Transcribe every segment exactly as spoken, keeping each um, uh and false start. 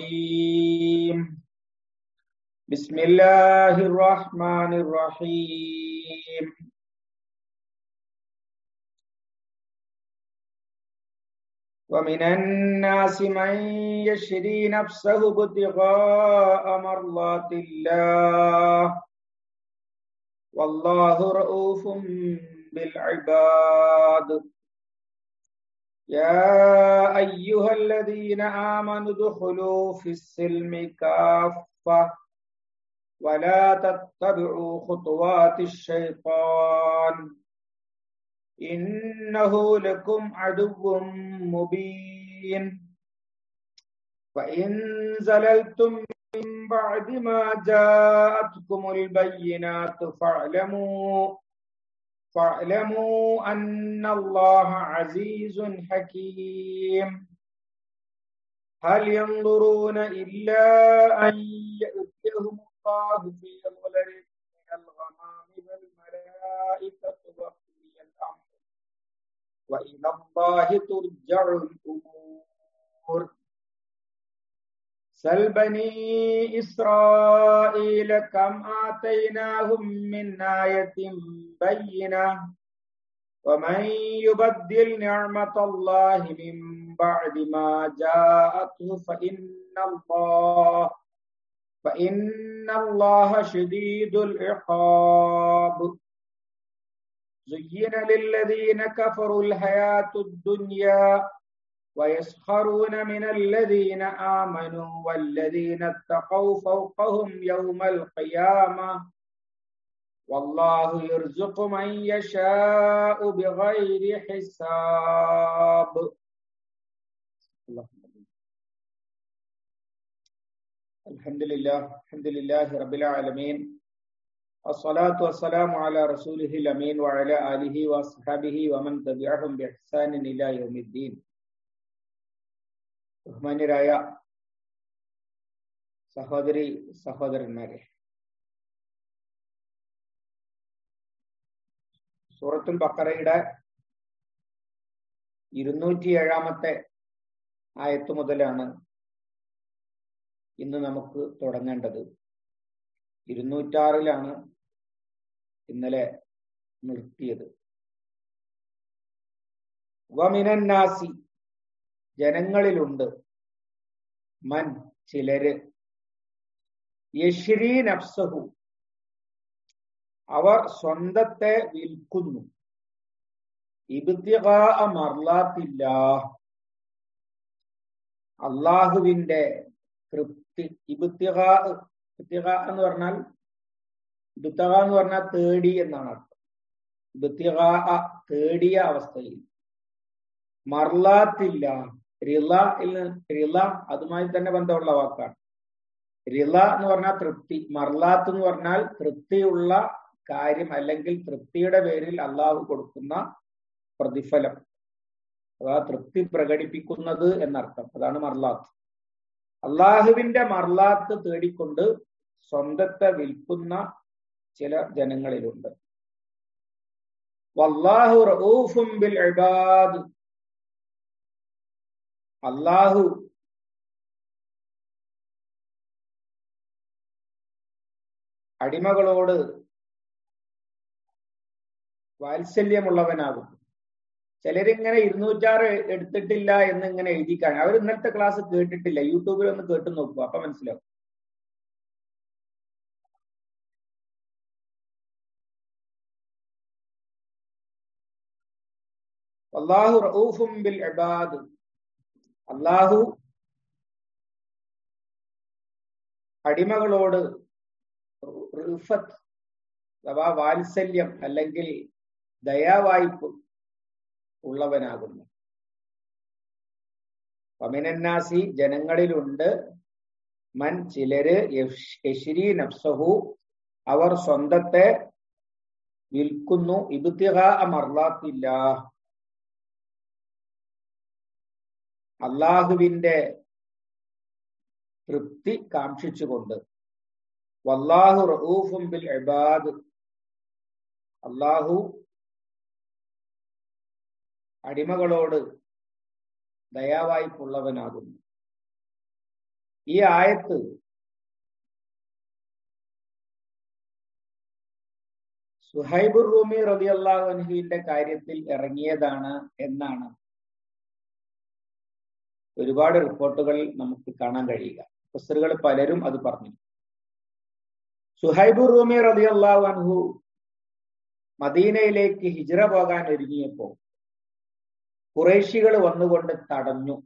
الرجيم بسم الله الرحمن الرحيم ومن الناس من يشري نفسه ابتغاء مرضات الله والله رؤوف بالعباد يا أيها الذين آمنوا ادخلوا في السلم كافة ولا تتبعوا خطوات الشيطان إنه لكم عدو مبين فإن زللتم من بعد ما جاءتكم البينات فاعلموا فاعلموا أن الله عزيز حكيم هل ينظرون إلا أن يأتيهم الله في ظلل من الغمام والملائكة وقضي الأمر وإلى الله ترجع الأمور سل بني إسرائيل كم آتيناهم من آية بينة ومن يبدل نعمة الله من بعد ما جاءته فإن الله فإن الله شديد العقاب زين للذين كفروا الحياة الدنيا ويسخرون من الذين آمنوا والذين اتقوا فوقهم يوم القيامة والله يرزق من يشاء بغير حساب. الحمد لله الحمد لله رب العالمين الصلاة والسلام على رسوله الأمين وعلى آله وصحبه ومن تبعهم بإحسان إلى يوم الدين. ബഹുമാന്യരായ സഹോദരി സഹോദരന്മാരെ, സൂറത്തുൽ ബഖറയുടെ ഇരുന്നൂറ്റി ഏഴാമത്തെ ആയത്ത് മുതലാണ് ഇന്ന് നമുക്ക് തുടങ്ങേണ്ടത്. ഇരുന്നൂറ്റാറിലാണ് ഇന്നലെ നിർത്തിയത്. വമിനന്നാസി, ജനങ്ങളിലുണ്ട്, മൻ ചിലര്, യശ്രീ നഫ്സഹു അവർ സ്വന്തത്തെ വിൽക്കുന്നു, ഇബ്തിഗാഅ മർളാത്തില്ലാഹ് അള്ളാഹുവിന്റെ തൃപ്തി. ഇബ്തിഗാ ഇബ്തിഗാ എന്ന് പറഞ്ഞാൽ ഇബ്തിഗാ എന്ന് പറഞ്ഞാൽ തേടി എന്നാണ് അർത്ഥം. ഇബ്തിഗാഅ തേടിയ അവസ്ഥയിൽ, മർളാത്തില്ല റിള റിള അതുമായി തന്നെ ബന്ധമുള്ള വാക്കാണ്. റിള എന്ന് പറഞ്ഞാൽ തൃപ്തി, മർലാത്ത് എന്ന് പറഞ്ഞാൽ തൃപ്തിയുള്ള കാര്യം അല്ലെങ്കിൽ തൃപ്തിയുടെ പേരിൽ അള്ളാഹു കൊടുക്കുന്ന പ്രതിഫലം, അഥവാ തൃപ്തി പ്രകടിപ്പിക്കുന്നത് എന്നർത്ഥം. അതാണ് മർലാത്ത്. അള്ളാഹുവിന്റെ മർലാത്ത് തേടിക്കൊണ്ട് സ്വന്തത്തെ വിൽക്കുന്ന ചില ജനങ്ങളിലുണ്ട്. വല്ലാഹു റഊഫും ബിൽ ഇബാദ്, അള്ളാഹു അടിമകളോട് വാത്സല്യമുള്ളവനാകും. ചിലരിങ്ങനെ ഇരുന്നൂറ്റാറ് എടുത്തിട്ടില്ല എന്ന് ഇങ്ങനെ എഴുതിക്കാണ്. അവർ ഇന്നത്തെ ക്ലാസ് കേട്ടിട്ടില്ല, യൂട്യൂബിൽ ഒന്ന് കേട്ടു നോക്കൂ, അപ്പൊ മനസ്സിലാവും. അല്ലാഹു റഊഫും ബിൽ ഇബാദ്, അല്ലാഹു അടിമകളോട് റിഫത്ത് അഥവാ വാത്സല്യം അല്ലെങ്കിൽ ദയാവായ്പ് ഉള്ളവനാകുന്നു. വമിനന്നാസി ജനങ്ങളിലുണ്ട്, മൻ ചിലര്, യശ്രീ നഫ്സഹു അവർ സ്വന്തത്തെ വിൽക്കുന്നു, ഇബ്തിഗാഅ മർളാത്തില്ലാഹ് അള്ളാഹുവിന്റെ തൃപ്തി കാക്ഷിച്ചുകൊണ്ട്. വല്ലാഹു റഊഫും ബിൽ ഇബാദ് അള്ളാഹു അടിമകളോട് ദയാവായ്പുള്ളവനാകുന്നു. ഈ ആയത്ത് സുഹൈബുർ റൂമി റളിയല്ലാഹു അൻഹുവിന്റെ കാര്യത്തിൽ ഇറങ്ങിയതാണ് എന്നാണ് ഒരുപാട് റിപ്പോർട്ടുകൾ നമുക്ക് കാണാൻ കഴിയുക. മുഫസ്സിറുകൾ പലരും അത് പറഞ്ഞു. സുഹൈബുർ റൂമി റളിയല്ലാഹു അൻഹു മദീനയിലേക്ക് ഹിജ്റ പോകാൻ ഒരുങ്ങിയപ്പോൾ ഖുറൈശികൾ വന്നുകൊണ്ട് തടഞ്ഞു.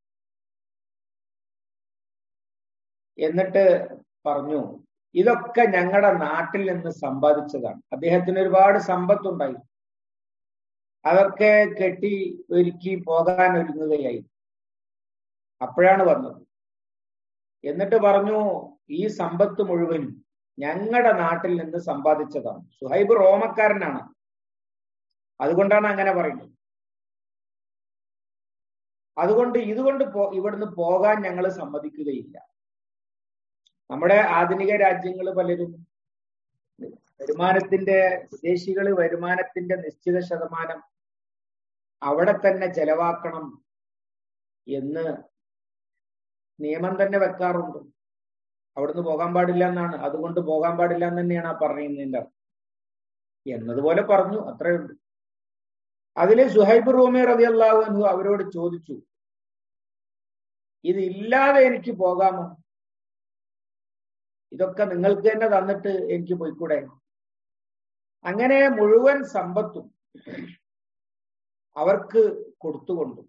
എന്നിട്ട് പറഞ്ഞു, ഇതൊക്കെ ഞങ്ങളുടെ നാട്ടിൽ നിന്ന് സമ്പാദിച്ചതാണ്. അദ്ദേഹത്തിന് ഒരുപാട് സമ്പത്തുണ്ടായി, അതൊക്കെ കെട്ടി ഒരുക്കി പോകാൻ ഒരുങ്ങുകയായി. അപ്പോഴാണ് വന്നത്. എന്നിട്ട് പറഞ്ഞു, ഈ സമ്പത്ത് മുഴുവൻ ഞങ്ങളുടെ നാട്ടിൽ നിന്ന് സമ്പാദിച്ചതാണ്. സുഹൈബ് റോമക്കാരനാണ്, അതുകൊണ്ടാണ് അങ്ങനെ പറയുന്നത്. അതുകൊണ്ട് ഇതുകൊണ്ട് പോ ഇവിടുന്ന് പോകാൻ ഞങ്ങൾ സമ്മതിക്കുകയില്ല. നമ്മുടെ ആധുനിക രാജ്യങ്ങൾ പലരും വരുമാനത്തിന്റെ വിദേശികൾ വരുമാനത്തിന്റെ നിശ്ചിത ശതമാനം അവിടെ തന്നെ ചെലവാക്കണം എന്ന് നിയമം തന്നെ വെക്കാറുണ്ട്. അവിടുന്ന് പോകാൻ പാടില്ല എന്നാണ്. അതുകൊണ്ട് പോകാൻ പാടില്ല എന്ന് തന്നെയാണ് ആ പറയുന്നതിന്റെ എന്നതുപോലെ പറഞ്ഞു, അത്രയുണ്ട്. അതില് സുഹൈബ് റൂമി റളിയല്ലാഹു അൻഹു അവരോട് ചോദിച്ചു, ഇതില്ലാതെ എനിക്ക് പോകാമോ? ഇതൊക്കെ നിങ്ങൾക്ക് തന്നെ തന്നിട്ട് എനിക്ക് പോയിക്കൂടെ? അങ്ങനെ മുഴുവൻ സമ്പത്തും അവർക്ക് കൊടുത്തുകൊണ്ടു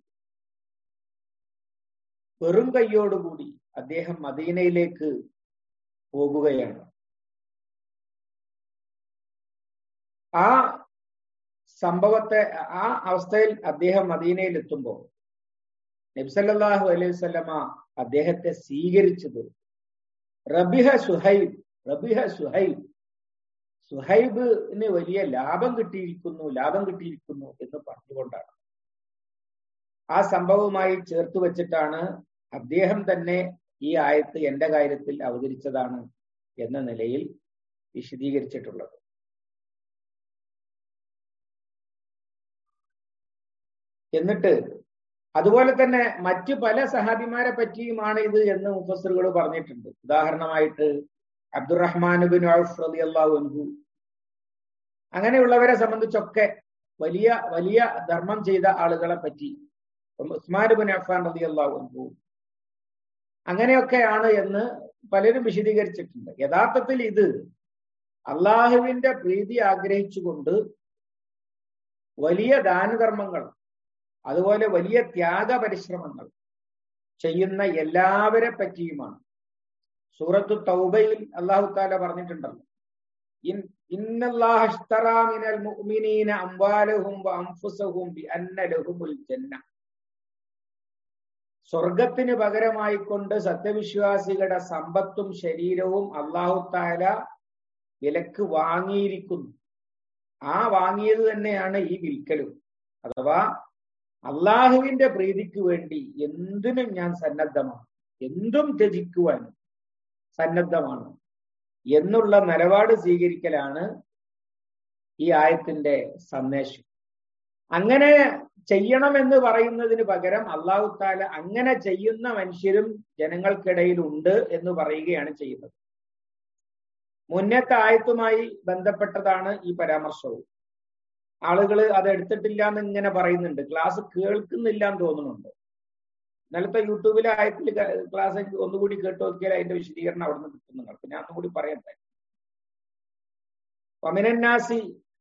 വെറും കൈയോടുകൂടി അദ്ദേഹം മദീനയിലേക്ക് പോകുകയാണ്. ആ സംഭവത്തെ ആ അവസ്ഥയിൽ അദ്ദേഹം മദീനയിൽ എത്തുമ്പോൾ നബി സല്ലല്ലാഹു അലൈഹി വസല്ലമ അദ്ദേഹത്തെ സ്വീകരിച്ചത് റബിഹ സുഹൈബ് റബിഹ സുഹൈബ് സുഹൈബിന് വലിയ ലാഭം കിട്ടിയിരിക്കുന്നു ലാഭം കിട്ടിയിരിക്കുന്നു എന്ന് പറഞ്ഞുകൊണ്ടാണ്. ആ സംഭവവുമായി ചേർത്ത് വെച്ചിട്ടാണ് അദ്ദേഹം തന്നെ ഈ ആയത്ത് എന്റെ കാര്യത്തിൽ അവതരിച്ചതാണ് എന്ന നിലയിൽ വിശദീകരിച്ചിട്ടുള്ളത്. എന്നിട്ട് അതുപോലെ തന്നെ മറ്റു പല സഹാബിമാരെ പറ്റിയുമാണ് ഇത് എന്ന് മുഫസ്സിറുകൾ പറഞ്ഞിട്ടുണ്ട്. ഉദാഹരണമായിട്ട് അബ്ദുറഹ്മാൻ ഇബ്നു ഔഫ് റളിയല്ലാഹു അൻഹു, അങ്ങനെയുള്ളവരെ സംബന്ധിച്ചൊക്കെ വലിയ വലിയ ധർമ്മം ചെയ്ത ആളുകളെ പറ്റി ഉസ്മാൻ ഇബ്നു അഫ്ഫാൻ റളിയല്ലാഹു അൻഹു അങ്ങനെയൊക്കെയാണ് എന്ന് പലരും വിശദീകരിച്ചിട്ടുണ്ട്. യഥാർത്ഥത്തിൽ ഇത് അള്ളാഹുവിന്റെ പ്രീതി ആഗ്രഹിച്ചുകൊണ്ട് വലിയ ദാനധർമ്മങ്ങൾ അതുപോലെ വലിയ ത്യാഗ പരിശ്രമങ്ങൾ ചെയ്യുന്ന എല്ലാവരെ പറ്റിയുമാണ്. സൂറത്തു തൗബയിൽ അല്ലാഹു തആല പറഞ്ഞിട്ടുണ്ടല്ലോ, ഇന്നല്ലാഹ ഇശ്തറാ മിനൽ മുഅ്മിനീന അംവാലഹും വഅൻഫുസഹും ബിഅന്ന ലഹുമുൽ ജന്ന. സ്വർഗത്തിന് പകരമായി കൊണ്ട് സത്യവിശ്വാസികളുടെ സമ്പത്തും ശരീരവും അല്ലാഹു തആല വിലക്ക് വാങ്ങിയിരിക്കുന്നു. ആ വാങ്ങിയത് തന്നെയാണ് ഈ വിൽക്കലും. അഥവാ അള്ളാഹുവിന്റെ പ്രീതിക്ക് വേണ്ടി എന്തിനും ഞാൻ സന്നദ്ധമാണ്, എന്തും ത്യജിക്കുവാൻ സന്നദ്ധമാണ് എന്നുള്ള നിലപാട് സ്വീകരിക്കലാണ് ഈ ആയത്തിന്റെ സന്ദേശം. അങ്ങനെ ചെയ്യണമെന്ന് പറയുന്നതിന് പകരം അല്ലാഹു തആല അങ്ങനെ ചെയ്യുന്ന മനുഷ്യരും ജനങ്ങൾക്കിടയിൽ ഉണ്ട് എന്ന് പറയുകയാണ് ചെയ്യുന്നത്. മുന്നത്തെ ആയത്തുമായി ബന്ധപ്പെട്ടതാണ് ഈ പരാമർശവും. ആളുകൾ അത് എടുത്തിട്ടില്ല എന്ന് ഇങ്ങനെ പറയുന്നുണ്ട്, ക്ലാസ് കേൾക്കുന്നില്ല എന്ന് തോന്നുന്നുണ്ട്. ഇന്നലത്തെ യൂട്യൂബിലെ ആയത്തിൽ ക്ലാസ് ഒന്നുകൂടി കേട്ട് നോക്കിയാൽ അതിന്റെ വിശദീകരണം അവിടെ നിന്ന് കിട്ടും നിങ്ങൾക്ക്. ഞാൻ ഒന്നുകൂടി പറയട്ടെ. വമിനന്നാസി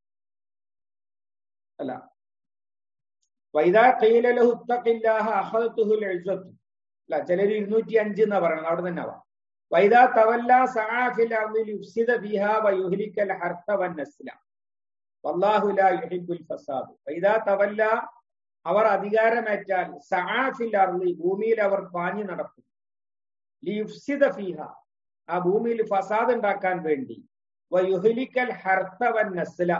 അല്ല വൈദാ ഖീല ലഹു ഇത്തഖില്ലാഹ അഖദതുഹുൽ ഇസ്സത്തു. അല്ല, ചിലര് ഇരുന്നൂറ്റി അഞ്ച് എന്നാ പറയണത്, അവിടെ തന്നെ ആവാം. വൈദാ തവല്ലാ സഅ ഫിൽ അർളി യുഫ്സിദ ഫീഹാ വയുഹ്ലികൽ ഹർത വന്നസ്ല വല്ലാഹു ലാ യുഹിബ്ബുൽ ഫസാദ്. വൈദാ തവല്ല, അവർ അധികാരമേറ്റാൽ, സഅ ഫിൽ അർളി, ഭൂമിയിൽ അവർ പാഞ്ഞു നടക്കും, ലിയുഫ്സിദ ഫീഹ, ആ ഭൂമിയിൽ ഫസാദ് ഉണ്ടാക്കാൻ വേണ്ടി, വയുഹ്ലികൽ ഹർത വന്നസ്ല,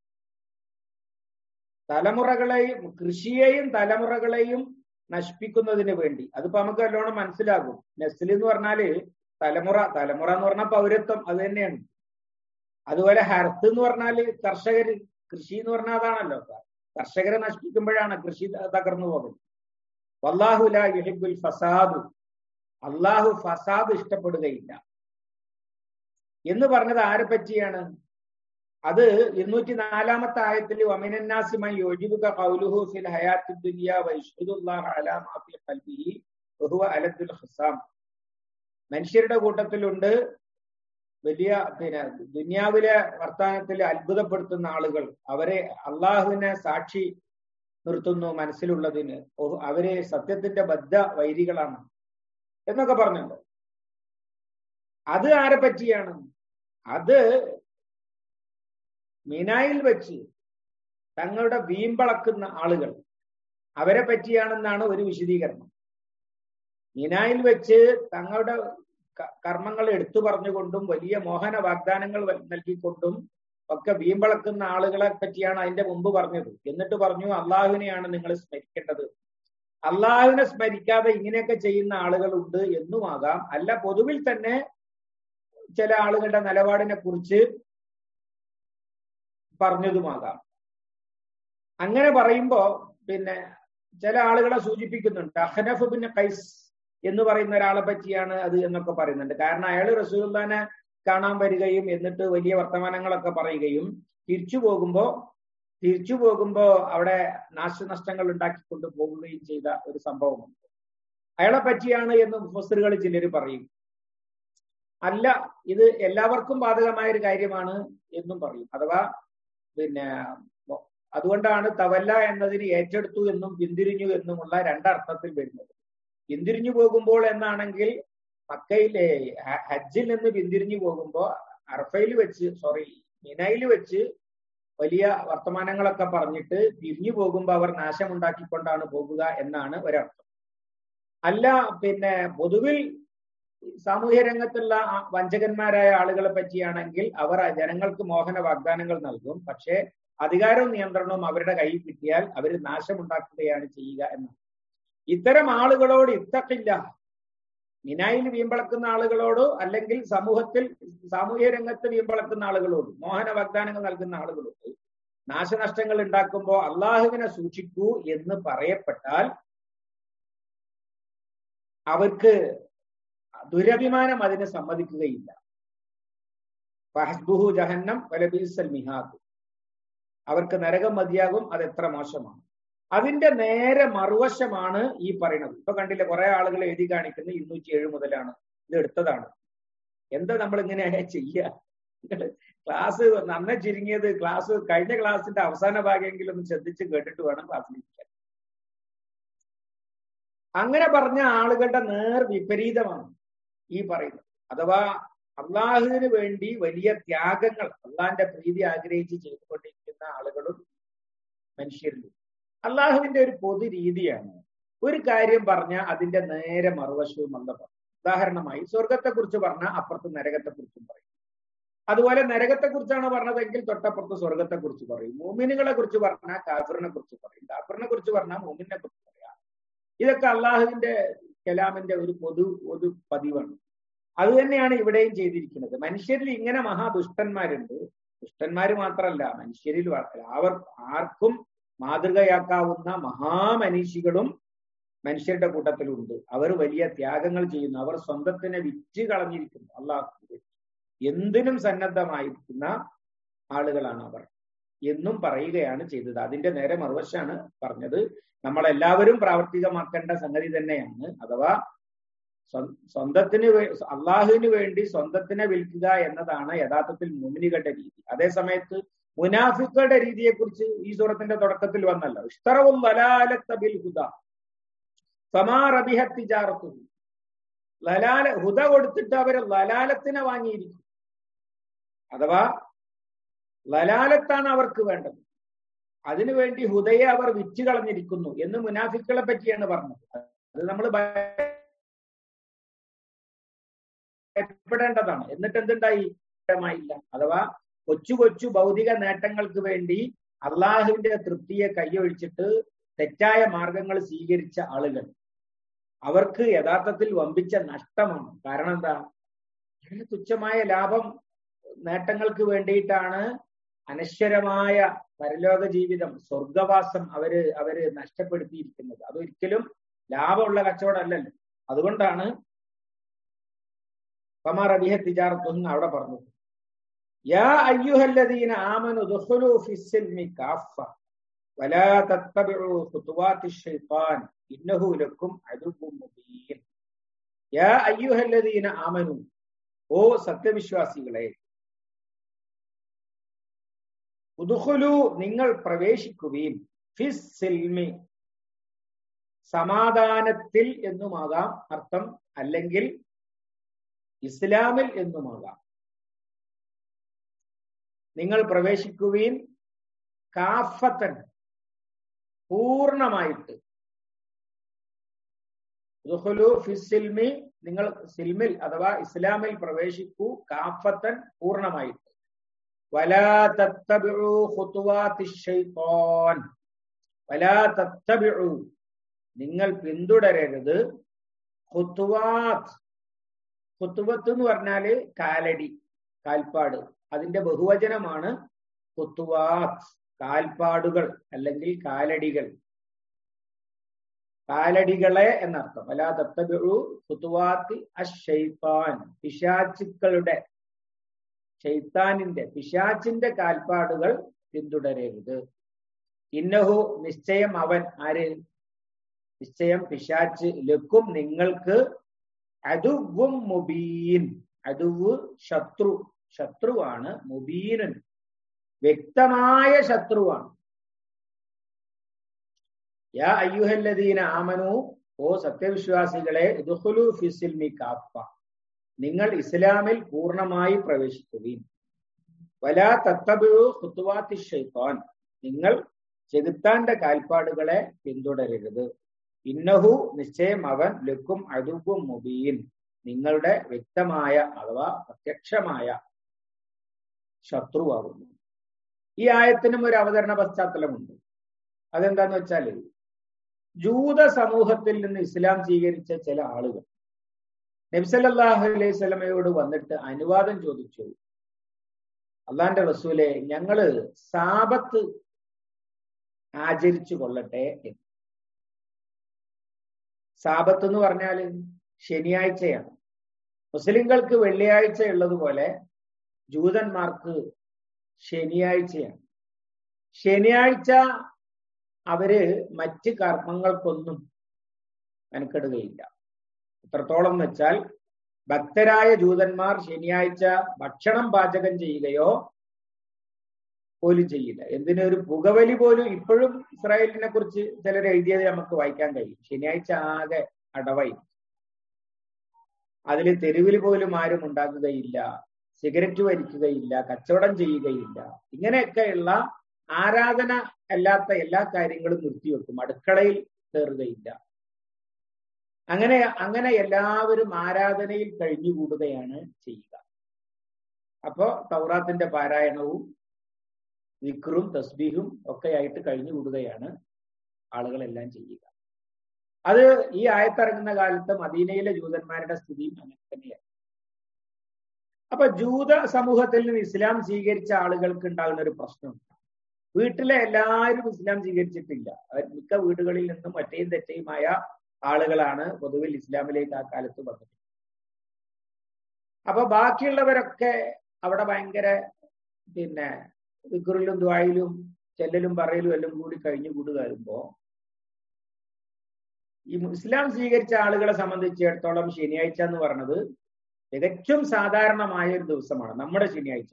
തലമുറകളെയും കൃഷിയെയും തലമുറകളെയും നശിപ്പിക്കുന്നതിന് വേണ്ടി. അതിപ്പോ നമുക്ക് നല്ലോണം മനസ്സിലാകും. നസ്ൽ എന്ന് പറഞ്ഞാല് തലമുറ, തലമുറ എന്ന് പറഞ്ഞാൽ പൗരത്വം, അത് തന്നെയാണ്. അതുപോലെ ഹർത്ത് എന്ന് പറഞ്ഞാല് കർഷകര്, കൃഷി എന്ന് പറഞ്ഞാൽ അതാണല്ലോ. കർഷകരെ നശിപ്പിക്കുമ്പോഴാണ് കൃഷി തകർന്നു പോകുന്നത്. വല്ലാഹു ലാ യുഹിബ്ബുൽ ഫസാദ്, അള്ളാഹു ഫസാദ് ഇഷ്ടപ്പെടുകയില്ല എന്ന് പറഞ്ഞത് ആരെ പറ്റിയാണ്? അത് ഇരുന്നൂറ്റി നാലാമത്തെ ആയത്തിൽ വമിനന്നാസിമൻ യുജിബുക ഖൗലുഹു ഫിൽ ഹയാത്തിദ് ദുനിയ വയശ്ഹദുല്ലാഹ അലാ മാ ഫീ ഖൽബിഹി വഹുവ അലദ്ദുൽ ഖിസാം. മനുഷ്യരുടെ കൂട്ടത്തിലുണ്ട് വലിയ പിന്നെ ദുനിയാവിലെ വർത്താനത്തിൽ അത്ഭുതപ്പെടുത്തുന്ന ആളുകൾ. അവരെ അള്ളാഹുവിനെ സാക്ഷി നിർത്തുന്നു മനസ്സിലുള്ളതിന്, അവരെ സത്യത്തിന്റെ ബദ്ധ വൈരികളാണ് എന്നൊക്കെ പറഞ്ഞല്ലോ. അത് ആരെ പറ്റിയാണ്? അത് മിനായിൽ വെച്ച് തങ്ങളുടെ വീമ്പളക്കുന്ന ആളുകൾ, അവരെ പറ്റിയാണെന്നാണ് ഒരു വിശദീകരണം. മിനായിൽ വെച്ച് തങ്ങളുടെ കർമ്മങ്ങൾ എടുത്തു പറഞ്ഞുകൊണ്ടും വലിയ മോഹന വാഗ്ദാനങ്ങൾ നൽകിക്കൊണ്ടും ഒക്കെ വീമ്പളക്കുന്ന ആളുകളെ പറ്റിയാണ് അതിന്റെ മുമ്പ് പറഞ്ഞത്. എന്നിട്ട് പറഞ്ഞു അള്ളാഹുവിനെയാണ് നിങ്ങൾ സ്മരിക്കേണ്ടത്. അള്ളാഹുവിനെ സ്മരിക്കാതെ ഇങ്ങനെയൊക്കെ ചെയ്യുന്ന ആളുകളുണ്ട് എന്നുമാകാം, അല്ല പൊതുവിൽ തന്നെ ചില ആളുകളുടെ നിലപാടിനെ കുറിച്ച് പറഞ്ഞതുമാകാം. അങ്ങനെ പറയുമ്പോ പിന്നെ ചില ആളുകളെ സൂചിപ്പിക്കുന്നുണ്ട്. അഹ്നഫ് ബിൻ ഖൈസ് എന്ന് പറയുന്ന ഒരാളെ പറ്റിയാണ് അത് എന്നൊക്കെ പറയുന്നുണ്ട്. കാരണം അയാൾ റസൂലുള്ളാഹിനെ കാണാൻ വരികയും എന്നിട്ട് വലിയ വർത്തമാനങ്ങളൊക്കെ പറയുകയും തിരിച്ചു പോകുമ്പോ തിരിച്ചു പോകുമ്പോ അവിടെ നാശനഷ്ടങ്ങൾ ഉണ്ടാക്കിക്കൊണ്ട് പോകുകയും ചെയ്ത ഒരു സംഭവമുണ്ട്. അയാളെ പറ്റിയാണ് എന്ന് മുഫസ്സിറുകൾ ചിലർ പറയും. അല്ല, ഇത് എല്ലാവർക്കും ബാധകമായ ഒരു കാര്യമാണ് എന്നും പറയും. അഥവാ പിന്നെ അതുകൊണ്ടാണ് തവല്ല എന്നതിന് ഏറ്റെടുത്തു എന്നും പിന്തിരിഞ്ഞു എന്നുമുള്ള രണ്ടർത്ഥത്തിൽ വരുന്നത്. പിന്തിരിഞ്ഞു പോകുമ്പോൾ എന്നാണെങ്കിൽ മക്കയിലെ ഹജ്ജിൽ നിന്ന് പിന്തിരിഞ്ഞു പോകുമ്പോ അറഫയിൽ വെച്ച് സോറി മിനയിൽ വെച്ച് വലിയ വർത്തമാനങ്ങളൊക്കെ പറഞ്ഞിട്ട് തിരിഞ്ഞു പോകുമ്പോ അവർ നാശമുണ്ടാക്കിക്കൊണ്ടാണ് പോകുക എന്നാണ് ഒരർത്ഥം. അല്ല, പിന്നെ പൊതുവിൽ സാമൂഹ്യ രംഗത്തുള്ള വഞ്ചകന്മാരായ ആളുകളെ പറ്റിയാണെങ്കിൽ അവർ ജനങ്ങൾക്ക് മോഹന വാഗ്ദാനങ്ങൾ നൽകും, പക്ഷേ അധികാരവും നിയന്ത്രണവും അവരുടെ കയ്യിൽ കിട്ടിയാൽ അവർ നാശമുണ്ടാക്കുകയാണ് ചെയ്യുക എന്നാണ്. ഇത്തരം ആളുകളോട് ഇത്തക്കില്ല, മിനായിൽ വീമ്പളക്കുന്ന ആളുകളോടോ അല്ലെങ്കിൽ സമൂഹത്തിൽ സാമൂഹ്യ രംഗത്ത് വീമ്പളക്കുന്ന ആളുകളോട്, മോഹന വാഗ്ദാനങ്ങൾ നൽകുന്ന ആളുകളോട് നാശനഷ്ടങ്ങൾ ഉണ്ടാക്കുമ്പോൾ അള്ളാഹുവിനെ സൂക്ഷിക്കൂ എന്ന് പറയപ്പെട്ടാൽ അവർക്ക് ദുരഭിമാനം അതിനെ സമ്മതിക്കുകയില്ല. ഫഹസ്ബുഹു ജഹന്നം വലബീസൽ മിഹാദ്, അവർക്ക് നരകം മതിയാകും, അത് എത്ര മോശമാണ്. അതിന്റെ നേരെ മറുവശമാണ് ഈ പറയുന്നത്. ഇപ്പൊ കണ്ടില്ലേ, കുറെ ആളുകൾ എഴുതി കാണിക്കുന്നത് ഇരുന്നൂറ്റി ഏഴ് മുതലാണ് ഇത് എടുത്തതാണ്. എന്താ നമ്മൾ ഇങ്ങനെ ചെയ്യുക? ക്ലാസ് നന്നെ ചുരുങ്ങിയത് ക്ലാസ് കഴിഞ്ഞ ക്ലാസിന്റെ അവസാന ഭാഗമെങ്കിലും ഒന്ന് ശ്രദ്ധിച്ച് കേട്ടിട്ട് വേണം ക്ലാസ്സിലിരിക്കാൻ. അങ്ങനെ പറഞ്ഞ ആളുകളുടെ നേർ വിപരീതമാണ് ഈ പറയുന്നത്. അഥവാ അള്ളാഹുവിന് വേണ്ടി വലിയ ത്യാഗങ്ങൾ, അള്ളാഹിന്റെ പ്രീതി ആഗ്രഹിച്ച് ചെയ്തുകൊണ്ടിരിക്കുന്ന ആളുകളും മനുഷ്യരിലും. അള്ളാഹുവിന്റെ ഒരു പൊതു രീതിയാണ് ഒരു കാര്യം പറഞ്ഞാൽ അതിന്റെ നേരെ മറുവശവും അല്ല പറയും. ഉദാഹരണമായി സ്വർഗത്തെ കുറിച്ച് പറഞ്ഞാൽ അപ്പുറത്ത് നരകത്തെ കുറിച്ചും പറയും. അതുപോലെ നരകത്തെ കുറിച്ചാണ് പറഞ്ഞതെങ്കിൽ തൊട്ടപ്പുറത്ത് സ്വർഗത്തെ കുറിച്ച് പറയും. മൂമിനുകളെ കുറിച്ച് പറഞ്ഞാൽ കാഫിറിനെ കുറിച്ച് പറയും. കാഫിറിനെ കുറിച്ച് പറഞ്ഞാൽ മൂമിനെ കുറിച്ച് പറയാം. ഇതൊക്കെ അള്ളാഹുവിന്റെ കലാമിന്റെ ഒരു പൊതു പൊതു പതിവാണ്. അത് തന്നെയാണ് ഇവിടെയും ചെയ്തിരിക്കുന്നത്. മനുഷ്യരിൽ ഇങ്ങനെ മഹാദുഷ്ടന്മാരുണ്ട്. ദുഷ്ടന്മാര് മാത്രമല്ല, മനുഷ്യരിൽ അവർ ആർക്കും മാതൃകയാക്കാവുന്ന മഹാമനീഷികളും മനുഷ്യരുടെ കൂട്ടത്തിലുണ്ട്. അവർ വലിയ ത്യാഗങ്ങൾ ചെയ്യുന്നു. അവർ സ്വന്തത്തിനെ വിറ്റ് കളഞ്ഞിരിക്കുന്നു. അള്ളാഹു എന്തിനും സന്നദ്ധമായിരിക്കുന്ന ആളുകളാണ് അവർ എന്നും പറയുകയാണ് ചെയ്തത്. അതിന്റെ നേരെ മറുവശാണ് പറഞ്ഞത്. നമ്മളെല്ലാവരും പ്രാവർത്തികമാക്കേണ്ട സംഗതി തന്നെയാണ്. അഥവാ സ്വന്തത്തിന് അള്ളാഹുവിന് വേണ്ടി സ്വന്തത്തിനെ വിൽക്കുക എന്നതാണ് യഥാർത്ഥത്തിൽ മുഅ്മിനുകളുടെ രീതി. അതേ സമയത്ത് മുനാഫിക്കുകളുടെ രീതിയെ കുറിച്ച് ഈ സൂറത്തിന്റെ തുടക്കത്തിൽ വന്നല്ലോ. ഇഷ്തറവുൽ ലലാലത ബിൽ ഹുദ ഫമാ റബിഹത് തിജാറത്തുഹു. ലലാല ഹുദ കൊടുത്തിട്ട് അവർ ലലാലത്തിനെ വാങ്ങിയിരിക്കും. അഥവാ ലലാലത്താണ് അവർക്ക് വേണ്ടത്, അതിനുവേണ്ടി ഹുദയെ അവർ വിറ്റ് കളഞ്ഞിരിക്കുന്നു എന്ന് മുനാഫിക്കുകളെ പറ്റിയാണ് പറഞ്ഞത്. അത് നമ്മൾ ഭയപ്പെടേണ്ടതാണ്. എന്നിട്ട് എന്തുണ്ടായി? ഇല്ല. അഥവാ കൊച്ചു കൊച്ചു ഭൗതിക നേട്ടങ്ങൾക്ക് വേണ്ടി അള്ളാഹുവിന്റെ തൃപ്തിയെ കൈയൊഴിച്ചിട്ട് തെറ്റായ മാർഗങ്ങൾ സ്വീകരിച്ച ആളുകൾ, അവർക്ക് യഥാർത്ഥത്തിൽ വമ്പിച്ച നഷ്ടമാണ്. കാരണം എന്താ? വളരെ തുച്ഛമായ ലാഭം നേട്ടങ്ങൾക്ക് വേണ്ടിയിട്ടാണ് അനശ്വരമായ പരലോക ജീവിതം, സ്വർഗവാസം അവര് അവര് നഷ്ടപ്പെടുത്തിയിരിക്കുന്നത്. അതൊരിക്കലും ലാഭമുള്ള കച്ചവടമല്ലല്ലോ. അതുകൊണ്ടാണ് ഫമാ റബിഹത് തിജാറത്തുഹും അവിടെ പറഞ്ഞു. യാ അയ്യുഹല്ലദീന ആമനു ദുഖുലൂ ഫിസ്സിൽമി കാഫ വലാ തത്തബിഉ ഖുതുവാതിശ് ശൈത്താൻ ഇന്നഹു ലക്കും അദുവ്വുൻ മുബീൻ. യാ അയ്യുഹല്ലദീന ആമനു, ഓ സത്യവിശ്വാസികളെ, ഉദ്ഖുലൂ നിങ്ങൾ പ്രവേശിക്കുവീൻ, ഫിസ്സിൽമി സമാധാനത്തിൽ എന്നുമാകാം അർത്ഥം, അല്ലെങ്കിൽ ഇസ്ലാമിൽ എന്നുമാകാം. നിങ്ങൾ പ്രവേശിക്കുവീൻ കാഫത്തൻ പൂർണ്ണമായിട്ട്. ഉദ്ഖുലൂ ഫിസ്സിൽമി നിങ്ങൾ സിൽമിൽ അഥവാ ഇസ്ലാമിൽ പ്രവേശിക്കൂ, കാഫത്തൻ പൂർണ്ണമായിട്ട്. വലാ തത്തബിഉ ഖുതുവാതിശ് ശൈത്താൻ, വലാ തത്തബിഉ നിങ്ങൾ പിന്തുടരരുത്, ഖുതുവാത്ത്, ഖുതുവത്ത് എന്ന് പറഞ്ഞാല് കാലടി, കാൽപ്പാട്, അതിന്റെ ബഹുവചനമാണ് ഖുതുവാത്ത്, കാൽപ്പാടുകൾ അല്ലെങ്കിൽ കാലടികൾ, കാലടികളെ എന്നർത്ഥം. വലാ തത്തബിഉ ഖുതുവാതി അശ്ശൈത്താൻ, പിശാചുക്കളുടെ, ശൈത്താനിന്റെ, പിശാചിന്റെ കാൽപ്പാടുകൾ പിന്തുടരരുത്. ഇന്നഹു നിശ്ചയം അവൻ, ആര്? നിശ്ചയം പിശാച്ച്, ലക്കും നിങ്ങൾക്ക്, അദുവ്വും മുബീൻ, അദുവ് ശത്രു, ശത്രുവാണ്, മുബീനൻ വ്യക്തമായ ശത്രുവാണ്. യാ അയ്യുഹല്ലദീന ആമനു, ഓ സത്യവിശ്വാസികളെ, ഉദ്ഖുലൂ ഫിസ്സിൽമി കാഫ നിങ്ങൾ ഇസ്ലാമിൽ പൂർണ്ണമായി പ്രവേശിക്കുകയും, വലാ തത്തബിഉ ഖുതുവാതിശ് ശൈത്താൻ നിങ്ങൾ ചെകുത്താന്റെ കാൽപ്പാടുകളെ പിന്തുടരരുത്. ഇന്നഹു നിശ്ചയം അവൻ, ലക്കും അദുവ്വും മുബീൻ നിങ്ങളുടെ വ്യക്തമായ അഥവാ പ്രത്യക്ഷമായ ശത്രുവാകുന്നു. ഈ ആയത്തിനും ഒരു അവതരണ പശ്ചാത്തലമുണ്ട്. അതെന്താന്ന് വെച്ചാല്, ജൂത സമൂഹത്തിൽ നിന്ന് ഇസ്ലാം സ്വീകരിച്ച ചില ആളുകൾ നബി സല്ലല്ലാഹു അലൈഹി വസല്ലമയോട് വന്നിട്ട് അനുവാദം ചോദിച്ചു, അള്ളാന്റെ റസൂലെ, ഞങ്ങള് സാബത്ത് ആചരിച്ചു കൊള്ളട്ടെ എന്ന്. സാബത്ത് എന്ന് പറഞ്ഞാല് ശനിയാഴ്ചയാണ്. മുസ്ലിങ്ങൾക്ക് വെള്ളിയാഴ്ച ഉള്ളതുപോലെ ജൂതന്മാർക്ക് ശനിയാഴ്ചയാണ്. ശനിയാഴ്ച അവര് മറ്റ് കർമ്മങ്ങൾക്കൊന്നും മെനക്കെടുകയില്ല. എത്രത്തോളം എന്ന് വെച്ചാൽ, ഭക്തരായ ജൂതന്മാർ ശനിയാഴ്ച ഭക്ഷണം പാചകം ചെയ്യുകയോ പോലും ചെയ്യില്ല. എന്തിനൊരു പുകവലി പോലും ഇപ്പോഴും ഇസ്രായേലിനെ കുറിച്ച് ചിലർ എഴുതിയത് നമുക്ക് വായിക്കാൻ കഴിയും. ശനിയാഴ്ച ആകെ അടവായി, അതിൽ തെരുവിൽ പോലും ആരും ഉണ്ടാക്കുകയില്ല, സിഗരറ്റ് വലിക്കുകയില്ല, കച്ചവടം ചെയ്യുകയില്ല. ഇങ്ങനെയൊക്കെയുള്ള ആരാധന അല്ലാത്ത എല്ലാ കാര്യങ്ങളും നിർത്തിവെക്കും, അടുക്കളയിൽ കയറുകയില്ല. അങ്ങനെ അങ്ങനെ എല്ലാവരും ആരാധനയിൽ കഴിഞ്ഞുകൂടുകയാണ് ചെയ്യുക. അപ്പോ തൗറാത്തിന്റെ പാരായണവും വിക്റും തസ്ബീഹും ഒക്കെ ആയിട്ട് കഴിഞ്ഞുകൂടുകയാണ് ആളുകളെല്ലാം ചെയ്യുക. അത് ഈ ആയത്തിറങ്ങുന്ന കാലത്ത് മദീനയിലെ ജൂതന്മാരുടെ സ്ഥിതിയും അങ്ങനെ തന്നെയാണ്. അപ്പൊ ജൂത സമൂഹത്തിൽ നിന്ന് ഇസ്ലാം സ്വീകരിച്ച ആളുകൾക്ക് ഉണ്ടാകുന്ന ഒരു പ്രശ്നം, വീട്ടിലെ എല്ലാവരും ഇസ്ലാം സ്വീകരിച്ചിട്ടില്ല. മിക്ക വീടുകളിൽ നിന്നും ഒറ്റയും തെറ്റയുമായ ആളുകളാണ് പൊതുവിൽ ഇസ്ലാമിലേക്ക് ആ കാലത്ത് വന്നത്. അപ്പൊ ബാക്കിയുള്ളവരൊക്കെ അവിടെ ഭയങ്കര പിന്നെ വിക്റിലും ദ്വായിലും ചെല്ലലും പറയലും എല്ലാം കൂടി കഴിഞ്ഞു കൂടുകയുമ്പോ ഈ ഇസ്ലാം സ്വീകരിച്ച ആളുകളെ സംബന്ധിച്ചിടത്തോളം ശനിയാഴ്ച എന്ന് പറഞ്ഞത് തികച്ചും സാധാരണമായ ഒരു ദിവസമാണ്, നമ്മുടെ ശനിയാഴ്ച.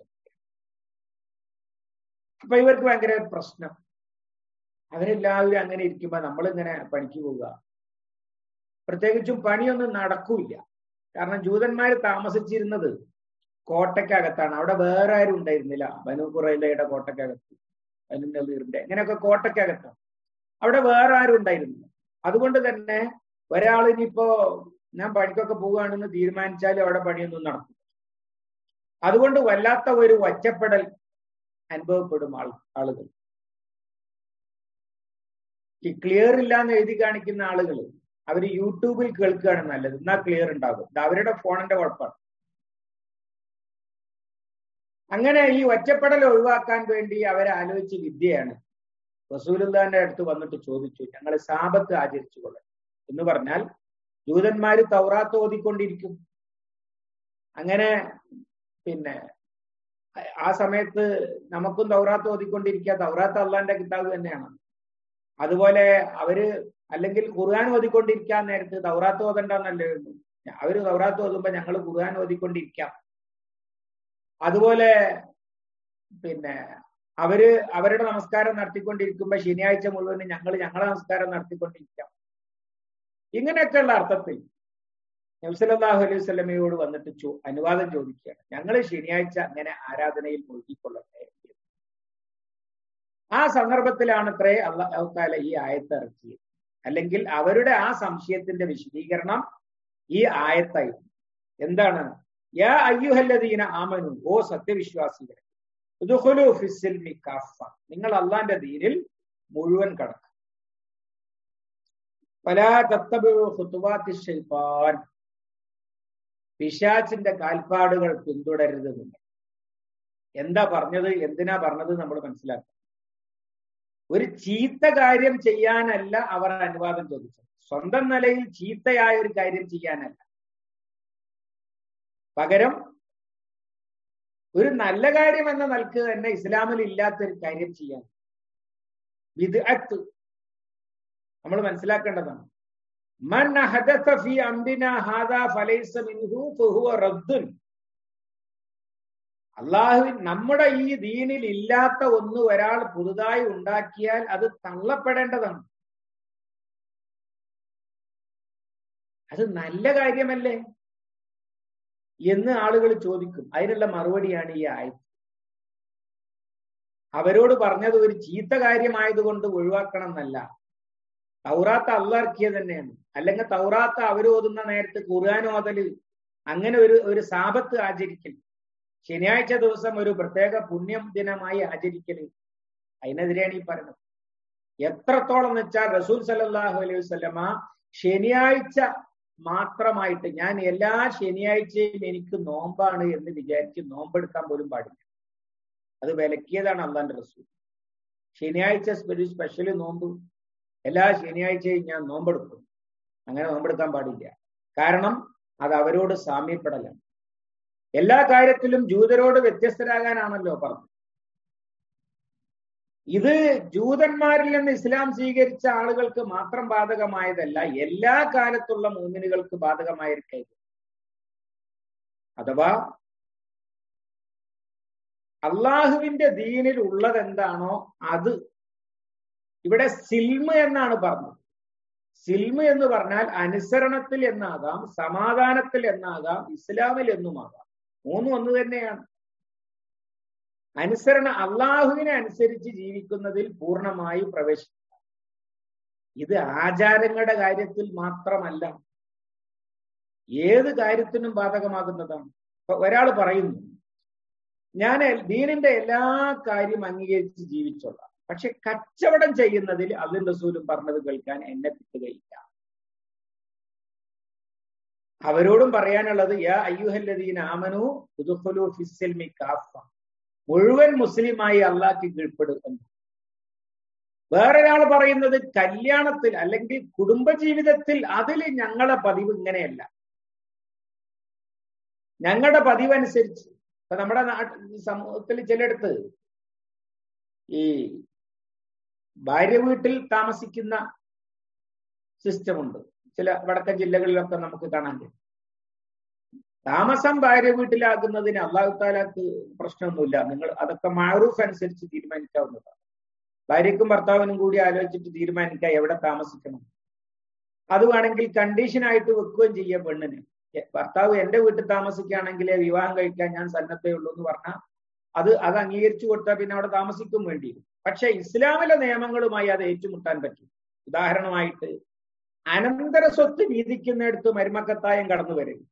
അപ്പൊ ഇവർക്ക് ഭയങ്കര പ്രശ്നം. അവരെല്ലാവരും അങ്ങനെ ഇരിക്കുമ്പോ നമ്മളിങ്ങനെ പണിക്ക് പോവുക, പ്രത്യേകിച്ചും പണിയൊന്നും നടക്കൂല. കാരണം ജൂതന്മാർ താമസിച്ചിരുന്നത് കോട്ടയ്ക്കകത്താണ്. അവിടെ വേറെ ആരും ഉണ്ടായിരുന്നില്ല. ബനൂ ഖുറൈലയുടെ കോട്ടയ്ക്കകത്ത്, ബനൂ നളീറിന്റെ, ഇങ്ങനെയൊക്കെ കോട്ടയ്ക്കകത്താണ്. അവിടെ വേറെ ആരും ഉണ്ടായിരുന്നില്ല. അതുകൊണ്ട് തന്നെ ഒരാളിനിപ്പോ ഞാൻ പണിക്കൊക്കെ പോവുകയാണെന്ന് തീരുമാനിച്ചാലും അവിടെ പണിയൊന്നും നടക്കും. അതുകൊണ്ട് വല്ലാത്ത ഒരു ഒറ്റപ്പെടൽ അനുഭവപ്പെടും ആൾ ആളുകൾ ഈ ക്ലിയർ ഇല്ല എന്ന് എഴുതി കാണിക്കുന്ന ആളുകൾ അവര് യൂട്യൂബിൽ കേൾക്കുകയാണ് നല്ലത്, എന്നാ ക്ലിയർ ഉണ്ടാകും. ഇത് അവരുടെ ഫോണിന്റെ കുഴപ്പമാണ്. അങ്ങനെ ഈ ഒറ്റപ്പെടൽ ഒഴിവാക്കാൻ വേണ്ടി അവരാലോചിച്ച വിദ്യയാണ് റസൂലുള്ളാഹിന്റെ അടുത്ത് വന്നിട്ട് ചോദിച്ചു, ഞങ്ങൾ സാബത്ത് ആചരിച്ചു കൊള്ളണം എന്ന് പറഞ്ഞാൽ ജൂതന്മാര് തൗറാത്ത് ഓതിക്കൊണ്ടിരിക്കും. അങ്ങനെ പിന്നെ ആ സമയത്ത് നമുക്കും തൗറാത്ത് ഓതിക്കൊണ്ടിരിക്കുക. തൗറാത്ത് അള്ളാന്റെ കിതാബ് തന്നെയാണ്. അതുപോലെ അവര് അല്ലെങ്കിൽ ഖുർആൻ ഓതിക്കൊണ്ടിരിക്കാൻ നേരത്ത് തൗറാത്ത് ഓതണ്ടെന്നല്ലേ ഉള്ളൂ. അവര് തൗറാത്ത് ഓതുമ്പോ ഞങ്ങൾ ഖുർആൻ ഓതിക്കൊണ്ടിരിക്കാം. അതുപോലെ പിന്നെ അവര് അവരുടെ നമസ്കാരം നടത്തിക്കൊണ്ടിരിക്കുമ്പോ ശനിയാഴ്ച മുഴുവൻ ഞങ്ങൾ ഞങ്ങളുടെ നമസ്കാരം നടത്തിക്കൊണ്ടിരിക്കാം. ഇങ്ങനെയൊക്കെയുള്ള അർത്ഥത്തിൽ നബി സല്ലല്ലാഹു അലൈഹി വസല്ലമയോട് വന്നിട്ട് ചോ അനുവാദം ചോദിക്കുകയാണ്, ഞങ്ങൾ ശനിയാഴ്ച അങ്ങനെ ആരാധനയിൽ മുഴുകിക്കൊള്ളട്ടെ. ആ സന്ദർഭത്തിലാണ് അത്രേ അല്ലാഹു തആല ഈ ആയത്ത് ഇറക്കിയത്. അല്ലെങ്കിൽ അവരുടെ ആ സംശയത്തിന്റെ വിശദീകരണം ഈ ആയത്തായിരുന്നു. എന്താണ്? യാ അയ്യുഹല്ലദീന ആമനു, ഓ സത്യവിശ്വാസികളെ, ഉദ്ഖുലൂ ഫിസ്സിൽമി കാഫ, നിങ്ങൾ അള്ളാന്റെ ദീനിൽ മുഴുവൻ കടക്കുക. ഫലാ തത്തബിഉ ഖുതുവാത്തി ശൈത്താൻ, പിശാചിന്റെ കാൽപ്പാടുകൾ പിന്തുടരരുത്. എന്താ പറഞ്ഞത്, എന്തിനാ പറഞ്ഞത് നമ്മൾ മനസ്സിലാക്കുക. ഒരു ചീത്ത കാര്യം ചെയ്യാനല്ല അവർ അനുവാദം ചോദിച്ചത്. സ്വന്തം നിലയിൽ ചീത്തയായ ഒരു കാര്യം ചെയ്യാനല്ല, പകരം ഒരു നല്ല കാര്യം എന്ന നിലക്ക് തന്നെ ഇസ്ലാമിൽ ഇല്ലാത്തൊരു കാര്യം ചെയ്യാൻ ബിദ്അത്ത് നമ്മൾ മനസ്സിലാക്കേണ്ടതാണ്. മൻ അഹദസ ഫീ അംരിനാ ഹാദാ ഫലൈസ മിൻഹു ഫഹുവ റദ്ദുൻ. അള്ളാഹു നമ്മുടെ ഈ ദീനിൽ ഇല്ലാത്ത ഒന്ന് ഒരാൾ പുതുതായി ഉണ്ടാക്കിയാൽ അത് തള്ളപ്പെടേണ്ടതാണ്. അത് നല്ല കാര്യമല്ലേ എന്ന് ആളുകൾ ചോദിക്കും. അതിനുള്ള മറുപടിയാണ് ഈ ആയത്ത്. അവരോട് പറഞ്ഞത് ഒരു ചീത്ത കാര്യമായതുകൊണ്ട് ഒഴിവാക്കണം എന്നല്ല, തൗറാത്ത് അള്ളാഹ് ഇറക്കിയത് തന്നെയാണ്. അല്ലെങ്കിൽ തൗറാത്ത് അവരോതുന്ന നേരത്ത് ഖുർആൻ ഓതല്, അങ്ങനെ ഒരു ഒരു സാബത്ത് ആചരിക്കൽ, ശനിയാഴ്ച ദിവസം ഒരു പ്രത്യേക പുണ്യം ദിനമായി ആചരിക്കല്, അതിനെതിരെയാണ് ഈ പറയുന്നത്. എത്രത്തോളം എന്ന് വെച്ചാൽ റസൂൽ സല്ലല്ലാഹു അലൈഹി വസല്ലമ ശനിയാഴ്ച മാത്രമായിട്ട്, ഞാൻ എല്ലാ ശനിയാഴ്ചയും എനിക്ക് നോമ്പാണ് എന്ന് വിചാരിച്ച് നോമ്പെടുക്കാൻ പോലും പാടില്ല. അത് വിലക്കിയതാണ് അള്ളാന്റെ റസൂൽ. ശനിയാഴ്ച ഒരു സ്പെഷ്യൽ നോമ്പ്, എല്ലാ ശനിയാഴ്ചയും ഞാൻ നോമ്പെടുക്കും, അങ്ങനെ നോമ്പെടുക്കാൻ പാടില്ല. കാരണം അത് അവരോട് സാമ്യപ്പെടലാണ്. എല്ലാ കാര്യത്തിലും ജൂതരോട് വ്യത്യസ്തരാകാനാണല്ലോ പറഞ്ഞത്. ഇത് ജൂതന്മാരിൽ നിന്ന് ഇസ്ലാം സ്വീകരിച്ച ആളുകൾക്ക് മാത്രം ബാധകമായതല്ല, എല്ലാ കാലത്തുള്ള മുഅ്മിനുകൾക്ക് ബാധകമായ ഒരു കാര്യം. അഥവാ അള്ളാഹുവിന്റെ ദീനിൽ ഉള്ളത് എന്താണോ അത്. ഇവിടെ സിൽമ് എന്നാണ് പറഞ്ഞത്. സിൽമ് എന്ന് പറഞ്ഞാൽ അനുസരണത്തിൽ എന്നാകാം, സമാധാനത്തിൽ എന്നാകാം, ഇസ്ലാമിൽ എന്നുമാകാം. മൂന്നും ഒന്ന് തന്നെയാണ്. അനുസരണ അള്ളാഹുവിനെ അനുസരിച്ച് ജീവിക്കുന്നതിൽ പൂർണ്ണമായി പ്രവേശിക്കുക. ഇത് ആചാരങ്ങളുടെ കാര്യത്തിൽ മാത്രമല്ല, ഏത് കാര്യത്തിനും ബാധകമാകുന്നതാണ്. ഇപ്പൊ ഒരാൾ പറയുന്നു, ഞാൻ ദീനിന്റെ എല്ലാ കാര്യം അംഗീകരിച്ച് ജീവിച്ചോളാം, പക്ഷെ കച്ചവടം ചെയ്യുന്നതിൽ അള്ളാഹുവിൻ റസൂലും പറഞ്ഞത് കേൾക്കാൻ എന്നെ കിട്ടുകയില്ല. അവരോടും പറയാനുള്ളത് യാ അയ്യുഹല്ലദീന ആമനു ഉദ്ഖുലൂ ഫിസ്സിൽമി കാഫ, മുഴുവൻ മുസ്ലിമായി അള്ളാഹ്ക്ക് കീഴ്പ്പെടും. വേറൊരാൾ പറയുന്നത് കല്യാണത്തിൽ അല്ലെങ്കിൽ കുടുംബജീവിതത്തിൽ അതിൽ ഞങ്ങളെ പതിവ് ഇങ്ങനെയല്ല, ഞങ്ങളുടെ പതിവനുസരിച്ച്. ഇപ്പൊ നമ്മുടെ നാട്ടിൽ സമൂഹത്തിൽ ചിലയിടത്ത് ഈ ഭാര്യ വീട്ടിൽ താമസിക്കുന്ന സിസ്റ്റമുണ്ട്. ചില വടക്കൻ ജില്ലകളിലൊക്കെ നമുക്ക് കാണാൻ കഴിയും. താമസം ഭാര്യ വീട്ടിലാകുന്നതിന് അല്ലാഹു തആലക്ക് പ്രശ്നമൊന്നുമില്ല. നിങ്ങൾ അതൊക്കെ മഅറൂഫ് അനുസരിച്ച് തീരുമാനിക്കാവുന്നതാണ്. ഭാര്യയ്ക്കും ഭർത്താവിനും കൂടി ആലോചിച്ചിട്ട് തീരുമാനിക്കാം എവിടെ താമസിക്കണം. അത് വേണമെങ്കിൽ കണ്ടീഷനായിട്ട് വെക്കുകയും ചെയ്യാം. പെണ്ണിന് ഭർത്താവ് എന്റെ വീട്ടിൽ താമസിക്കുകയാണെങ്കിലേ വിവാഹം കഴിക്കാൻ ഞാൻ സന്നദ്ധേ ഉള്ളൂ എന്ന് പറഞ്ഞാൽ അത് അത് അംഗീകരിച്ചു കൊടുത്താൽ പിന്നെ അവിടെ താമസിക്കും വേണ്ടി വരും. പക്ഷെ ഇസ്ലാമിലെ നിയമങ്ങളുമായി അത് ഏറ്റുമുട്ടാൻ പറ്റും. ഉദാഹരണമായിട്ട് അനന്തര സ്വത്ത് വീതിക്കുന്നിടത്ത് മരുമക്കത്തായം കടന്നു വരും.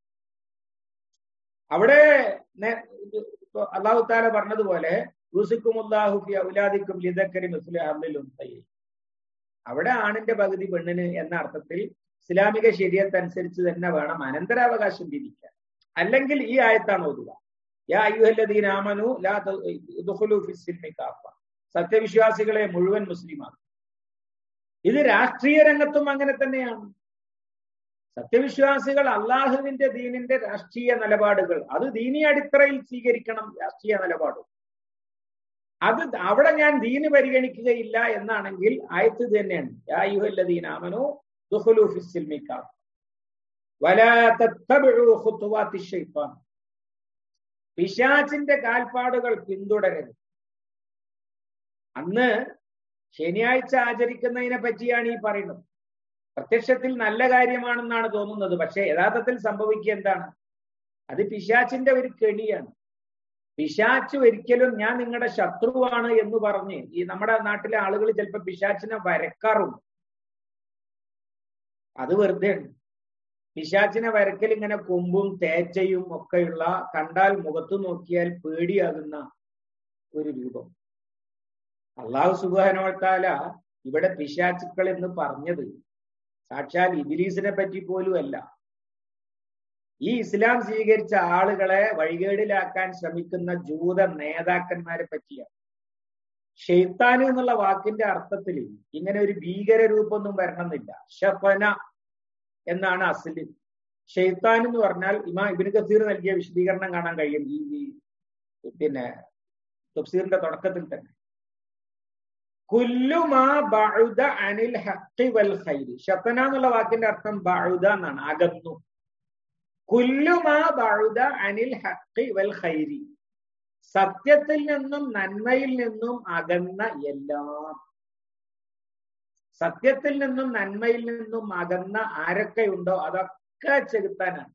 അവിടെ അല്ലാഹു തആല പറഞ്ഞതുപോലെ യൂസിക്കുമുല്ലാഹു ഫി ഔലാദിക്കും ലിദക്കരി മിസ്ലു ഹദ്ദിൽ ഉൻസയൈൻ, അവിടെ ആണിന്റെ പകുതി പെണ്ണിന് എന്ന അർത്ഥത്തിൽ ഇസ്ലാമിക ശരീഅത്ത് അനുസരിച്ച് തന്നെ വേണം അനന്തരാവകാശം വിധിക്കാൻ. അല്ലെങ്കിൽ ഈ ആയത്താണ് ഓതുക, യാ അയ്യുഹല്ലദീന ആമനു ലാ ഉദ്ഖുലൂ ഫിസ്സിൽമി കാഫ, സത്യവിശ്വാസികളെ മുഴുവൻ മുസ്ലിമാണ്. ഇത് രാഷ്ട്രീയ രംഗത്തും അങ്ങനെ തന്നെയാണ്. സത്യവിശ്വാസികൾ അള്ളാഹുവിന്റെ ദീനിന്റെ രാഷ്ട്രീയ നിലപാടുകൾ അത് ദീനി അടിത്തറയിൽ സ്വീകരിക്കണം. രാഷ്ട്രീയ നിലപാട് അത് അവിടെ ഞാൻ ദീന് പരിഗണിക്കുകയില്ല എന്നാണെങ്കിൽ ആയത്ത് ഇത് തന്നെയാണ്. യാ അയ്യുഹല്ലദീന ആമനൂ ദുഖുലൂ ഫിസ്സിൽമി കാഫ വലാ തത്തബിഉ ഖുതുവാത്തിശ് ശൈത്താൻ. പിശാചിന്റെ കാൽപ്പാടുകൾ പിന്തുടരരുത്. അന്ന് ശനിയാഴ്ച ആചരിക്കുന്നതിനെ പറ്റിയാണ് ഈ പറയുന്നത്. പ്രത്യക്ഷത്തിൽ നല്ല കാര്യമാണെന്നാണ് തോന്നുന്നത്. പക്ഷെ യഥാർത്ഥത്തിൽ സംഭവിക്കുക എന്താണ്? അത് പിശാചിന്റെ ഒരു കെണിയാണ്. പിശാച്ച് ഒരിക്കലും ഞാൻ നിങ്ങളുടെ ശത്രുവാണ് എന്ന് പറഞ്ഞ് ഈ നമ്മുടെ നാട്ടിലെ ആളുകൾ ചിലപ്പോൾ പിശാച്ചിനെ വരക്കാറുണ്ട്. അത് വെറുതെ ഉണ്ട്. പിശാച്ചിനെ വരക്കൽ ഇങ്ങനെ കൊമ്പും തേച്ചയും ഒക്കെയുള്ള, കണ്ടാൽ മുഖത്ത് നോക്കിയാൽ പേടിയാകുന്ന ഒരു രൂപം. അള്ളാഹു സുബ്ഹാനഹു വ തആല ഇവിടെ പിശാച്ചുക്കൾ എന്ന് പറഞ്ഞത് സാക്ഷാൽ ഇബ്ലീസിനെ പറ്റി പോലും അല്ല. ഈ ഇസ്ലാം സ്വീകരിച്ച ആളുകളെ വഴികേടിലാക്കാൻ ശ്രമിക്കുന്ന ജൂത നേതാക്കന്മാരെ പറ്റിയാണ്. ഷെയ്ത്താൻ എന്നുള്ള വാക്കിന്റെ അർത്ഥത്തിൽ ഇങ്ങനെ ഒരു ഭീകര രൂപമൊന്നും വരണമെന്നില്ല. ഷഫന എന്നാണ് അസ്ലി. ഷെയ്ത്താൻ എന്ന് പറഞ്ഞാൽ ഇമാം ഇബ്നു കസീർ നൽകിയ വിശദീകരണം കാണാൻ കഴിയും ഈ പിന്നെ തഫ്സീറിന്റെ തുടക്കത്തിൽ തന്നെ. കുല്ലു മാ ബഅദ അനിൽ ഹഖ് വൽ ഖൈർ. ഷഫന എന്നുള്ള വാക്കിന്റെ അർത്ഥം ബഅദ എന്നാണ്, അകന്നു. കുല്ലു മാ ബഅദ അനിൽ ഹഖ് വൽ ഖൈർ, സത്യത്തിൽ നിന്നും നന്മയിൽ നിന്നും അകന്ന എല്ലാം. സത്യത്തിൽ നിന്നും നന്മയിൽ നിന്നും അകന്ന ആരൊക്കെയുണ്ടോ അതൊക്കെ ചെകുത്താനാണ്.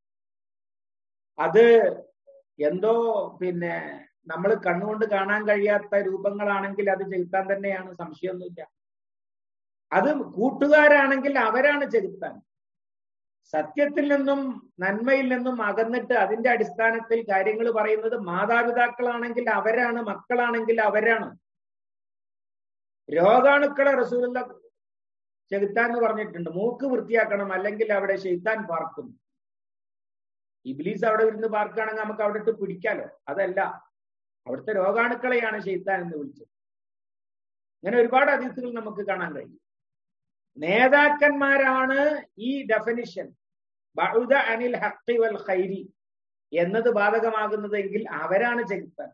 അത് എന്തോ പിന്നെ നമ്മൾ കണ്ണുകൊണ്ട് കാണാൻ കഴിയാത്ത രൂപങ്ങളാണെങ്കിൽ അത് ചെകുത്താൻ തന്നെയാണ്, സംശയമൊന്നുമില്ല. അത് കൂട്ടുകാരാണെങ്കിൽ അവരാണ് ചെകുത്താൻ. സത്യത്തിൽ നിന്നും നന്മയിൽ നിന്നും അകന്നിട്ട് അതിന്റെ അടിസ്ഥാനത്തിൽ കാര്യങ്ങൾ പറയുന്നത് മാതാപിതാക്കളാണെങ്കിൽ അവരാണ്, മക്കളാണെങ്കിൽ അവരാണ്. രോഗാണുക്കളെ റസൂലുള്ള ചെകുത്താൻ എന്ന് പറഞ്ഞിട്ടുണ്ട്. മൂക്ക് വൃത്തിയാക്കണം, അല്ലെങ്കിൽ അവിടെ ശൈത്താൻ പാർക്കും. ഇബ്ലീസ് അവിടെ ഇരുന്ന് പാർക്കുകയാണെങ്കിൽ നമുക്ക് അവിടെ ഇട്ട് പിടിക്കാലോ. അതല്ല, അവിടുത്തെ രോഗാണുക്കളെയാണ് ശൈത്താൻ എന്ന് വിളിച്ചത്. ഇങ്ങനെ ഒരുപാട് ഹദീസുകൾ നമുക്ക് കാണാൻ കഴിയും. നേതാക്കന്മാരാണ് ഈ ഡെഫിനിഷൻ ബഅദ അനിൽ ഹഖ് വൽ ഖൈരി എന്നത് ബാധകമാകുന്നതെങ്കിൽ അവരാണ് ചെകുത്താൻ.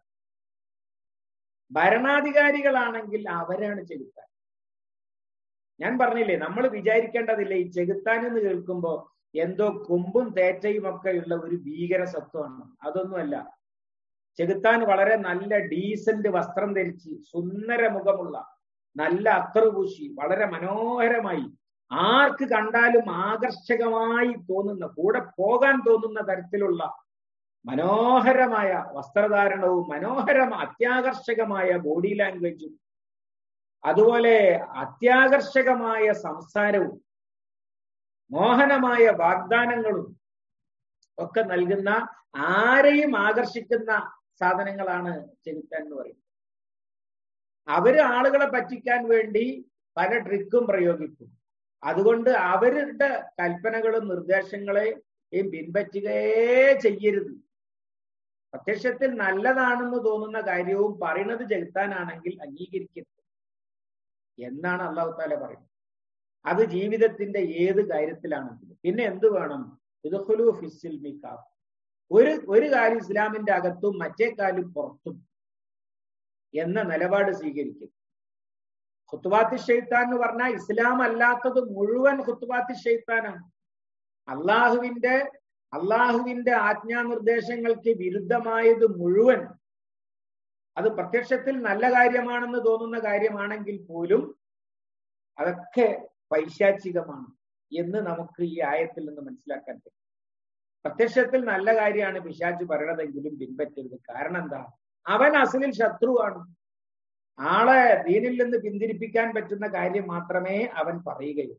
ഭരണാധികാരികളാണെങ്കിൽ അവരാണ് ചെകുത്താൻ. ഞാൻ പറഞ്ഞില്ലേ, നമ്മൾ വിചാരിക്കേണ്ടതില്ല ഈ ചെകുത്താൻ എന്ന് കേൾക്കുമ്പോ എന്തോ കൊമ്പും തേറ്റയും ഒക്കെ ഉള്ള ഒരു ഭീകര സത്വമാണ്. അതൊന്നുമല്ല. ചെകുത്താൻ വളരെ നല്ല ഡീസന്റ് വസ്ത്രം ധരിച്ച് സുന്ദര മുഖമുള്ള, നല്ല അത്തറ് പൂശി, വളരെ മനോഹരമായി, ആർക്ക് കണ്ടാലും ആകർഷകമായി തോന്നുന്ന, കൂടെ പോകാൻ തോന്നുന്ന തരത്തിലുള്ള മനോഹരമായ വസ്ത്രധാരണവും മനോഹരമായ അത്യാകർഷകമായ ബോഡി ലാംഗ്വേജും അതുപോലെ അത്യാകർഷകമായ സംസാരവും മോഹനമായ വാഗ്ദാനങ്ങളും ഒക്കെ നൽകുന്ന, ആരെയും ആകർഷിക്കുന്ന സാധനങ്ങളാണ് ചെകുത്താൻ എന്ന് പറയുന്നത്. അവര് ആളുകളെ പറ്റിക്കാൻ വേണ്ടി പല ട്രിക്കും പ്രയോഗിക്കും. അതുകൊണ്ട് അവരുടെ കൽപ്പനകളും നിർദ്ദേശങ്ങളെയും പിൻപറ്റുകയേ ചെയ്യരുത്. പ്രത്യക്ഷത്തിൽ നല്ലതാണെന്ന് തോന്നുന്ന കാര്യവും പറയുന്നത് ചെകുത്താനാണെങ്കിൽ അംഗീകരിക്കരുത് എന്നാണ് അല്ലാഹു തആല പറയുന്നത്. അത് ജീവിതത്തിന്റെ ഏത് കാര്യത്തിലാണെങ്കിലും. പിന്നെ എന്ത് വേണം? ഇദ്ഖുലൂ ഫിസ്സിൽമി കാഫ. ഒരു ഒരു കാര്യം ഇസ്ലാമിന്റെ അകത്തും മറ്റേ കാലും പുറത്തും എന്ന നിലപാട് സ്വീകരിക്കും. ഖുത്വാത്തി ശൈത്താൻ എന്ന് പറഞ്ഞാൽ ഇസ്ലാം അല്ലാത്തത് മുഴുവൻ ഖുത്വാത്തി ശൈത്താനാണ്. അള്ളാഹുവിന്റെ അള്ളാഹുവിന്റെ ആജ്ഞാനിർദ്ദേശങ്ങൾക്ക് വിരുദ്ധമായത് മുഴുവൻ, അത് പ്രത്യക്ഷത്തിൽ നല്ല കാര്യമാണെന്ന് തോന്നുന്ന കാര്യമാണെങ്കിൽ പോലും അതൊക്കെ പൈശാചികമാണ് എന്ന് നമുക്ക് ഈ ആയത്തിൽ നിന്ന് മനസ്സിലാക്കാൻ പറ്റും. പ്രത്യക്ഷത്തിൽ നല്ല കാര്യമാണ് പിശാച് പറയണതെങ്കിലും പിൻപറ്റരുത്. കാരണം എന്താ? അവൻ അസലിൽ ശത്രുവാണ്. ആളെ ദീനിൽ നിന്ന് പിന്തിരിപ്പിക്കാൻ പറ്റുന്ന കാര്യം മാത്രമേ അവൻ പറയുകയുള്ളൂ.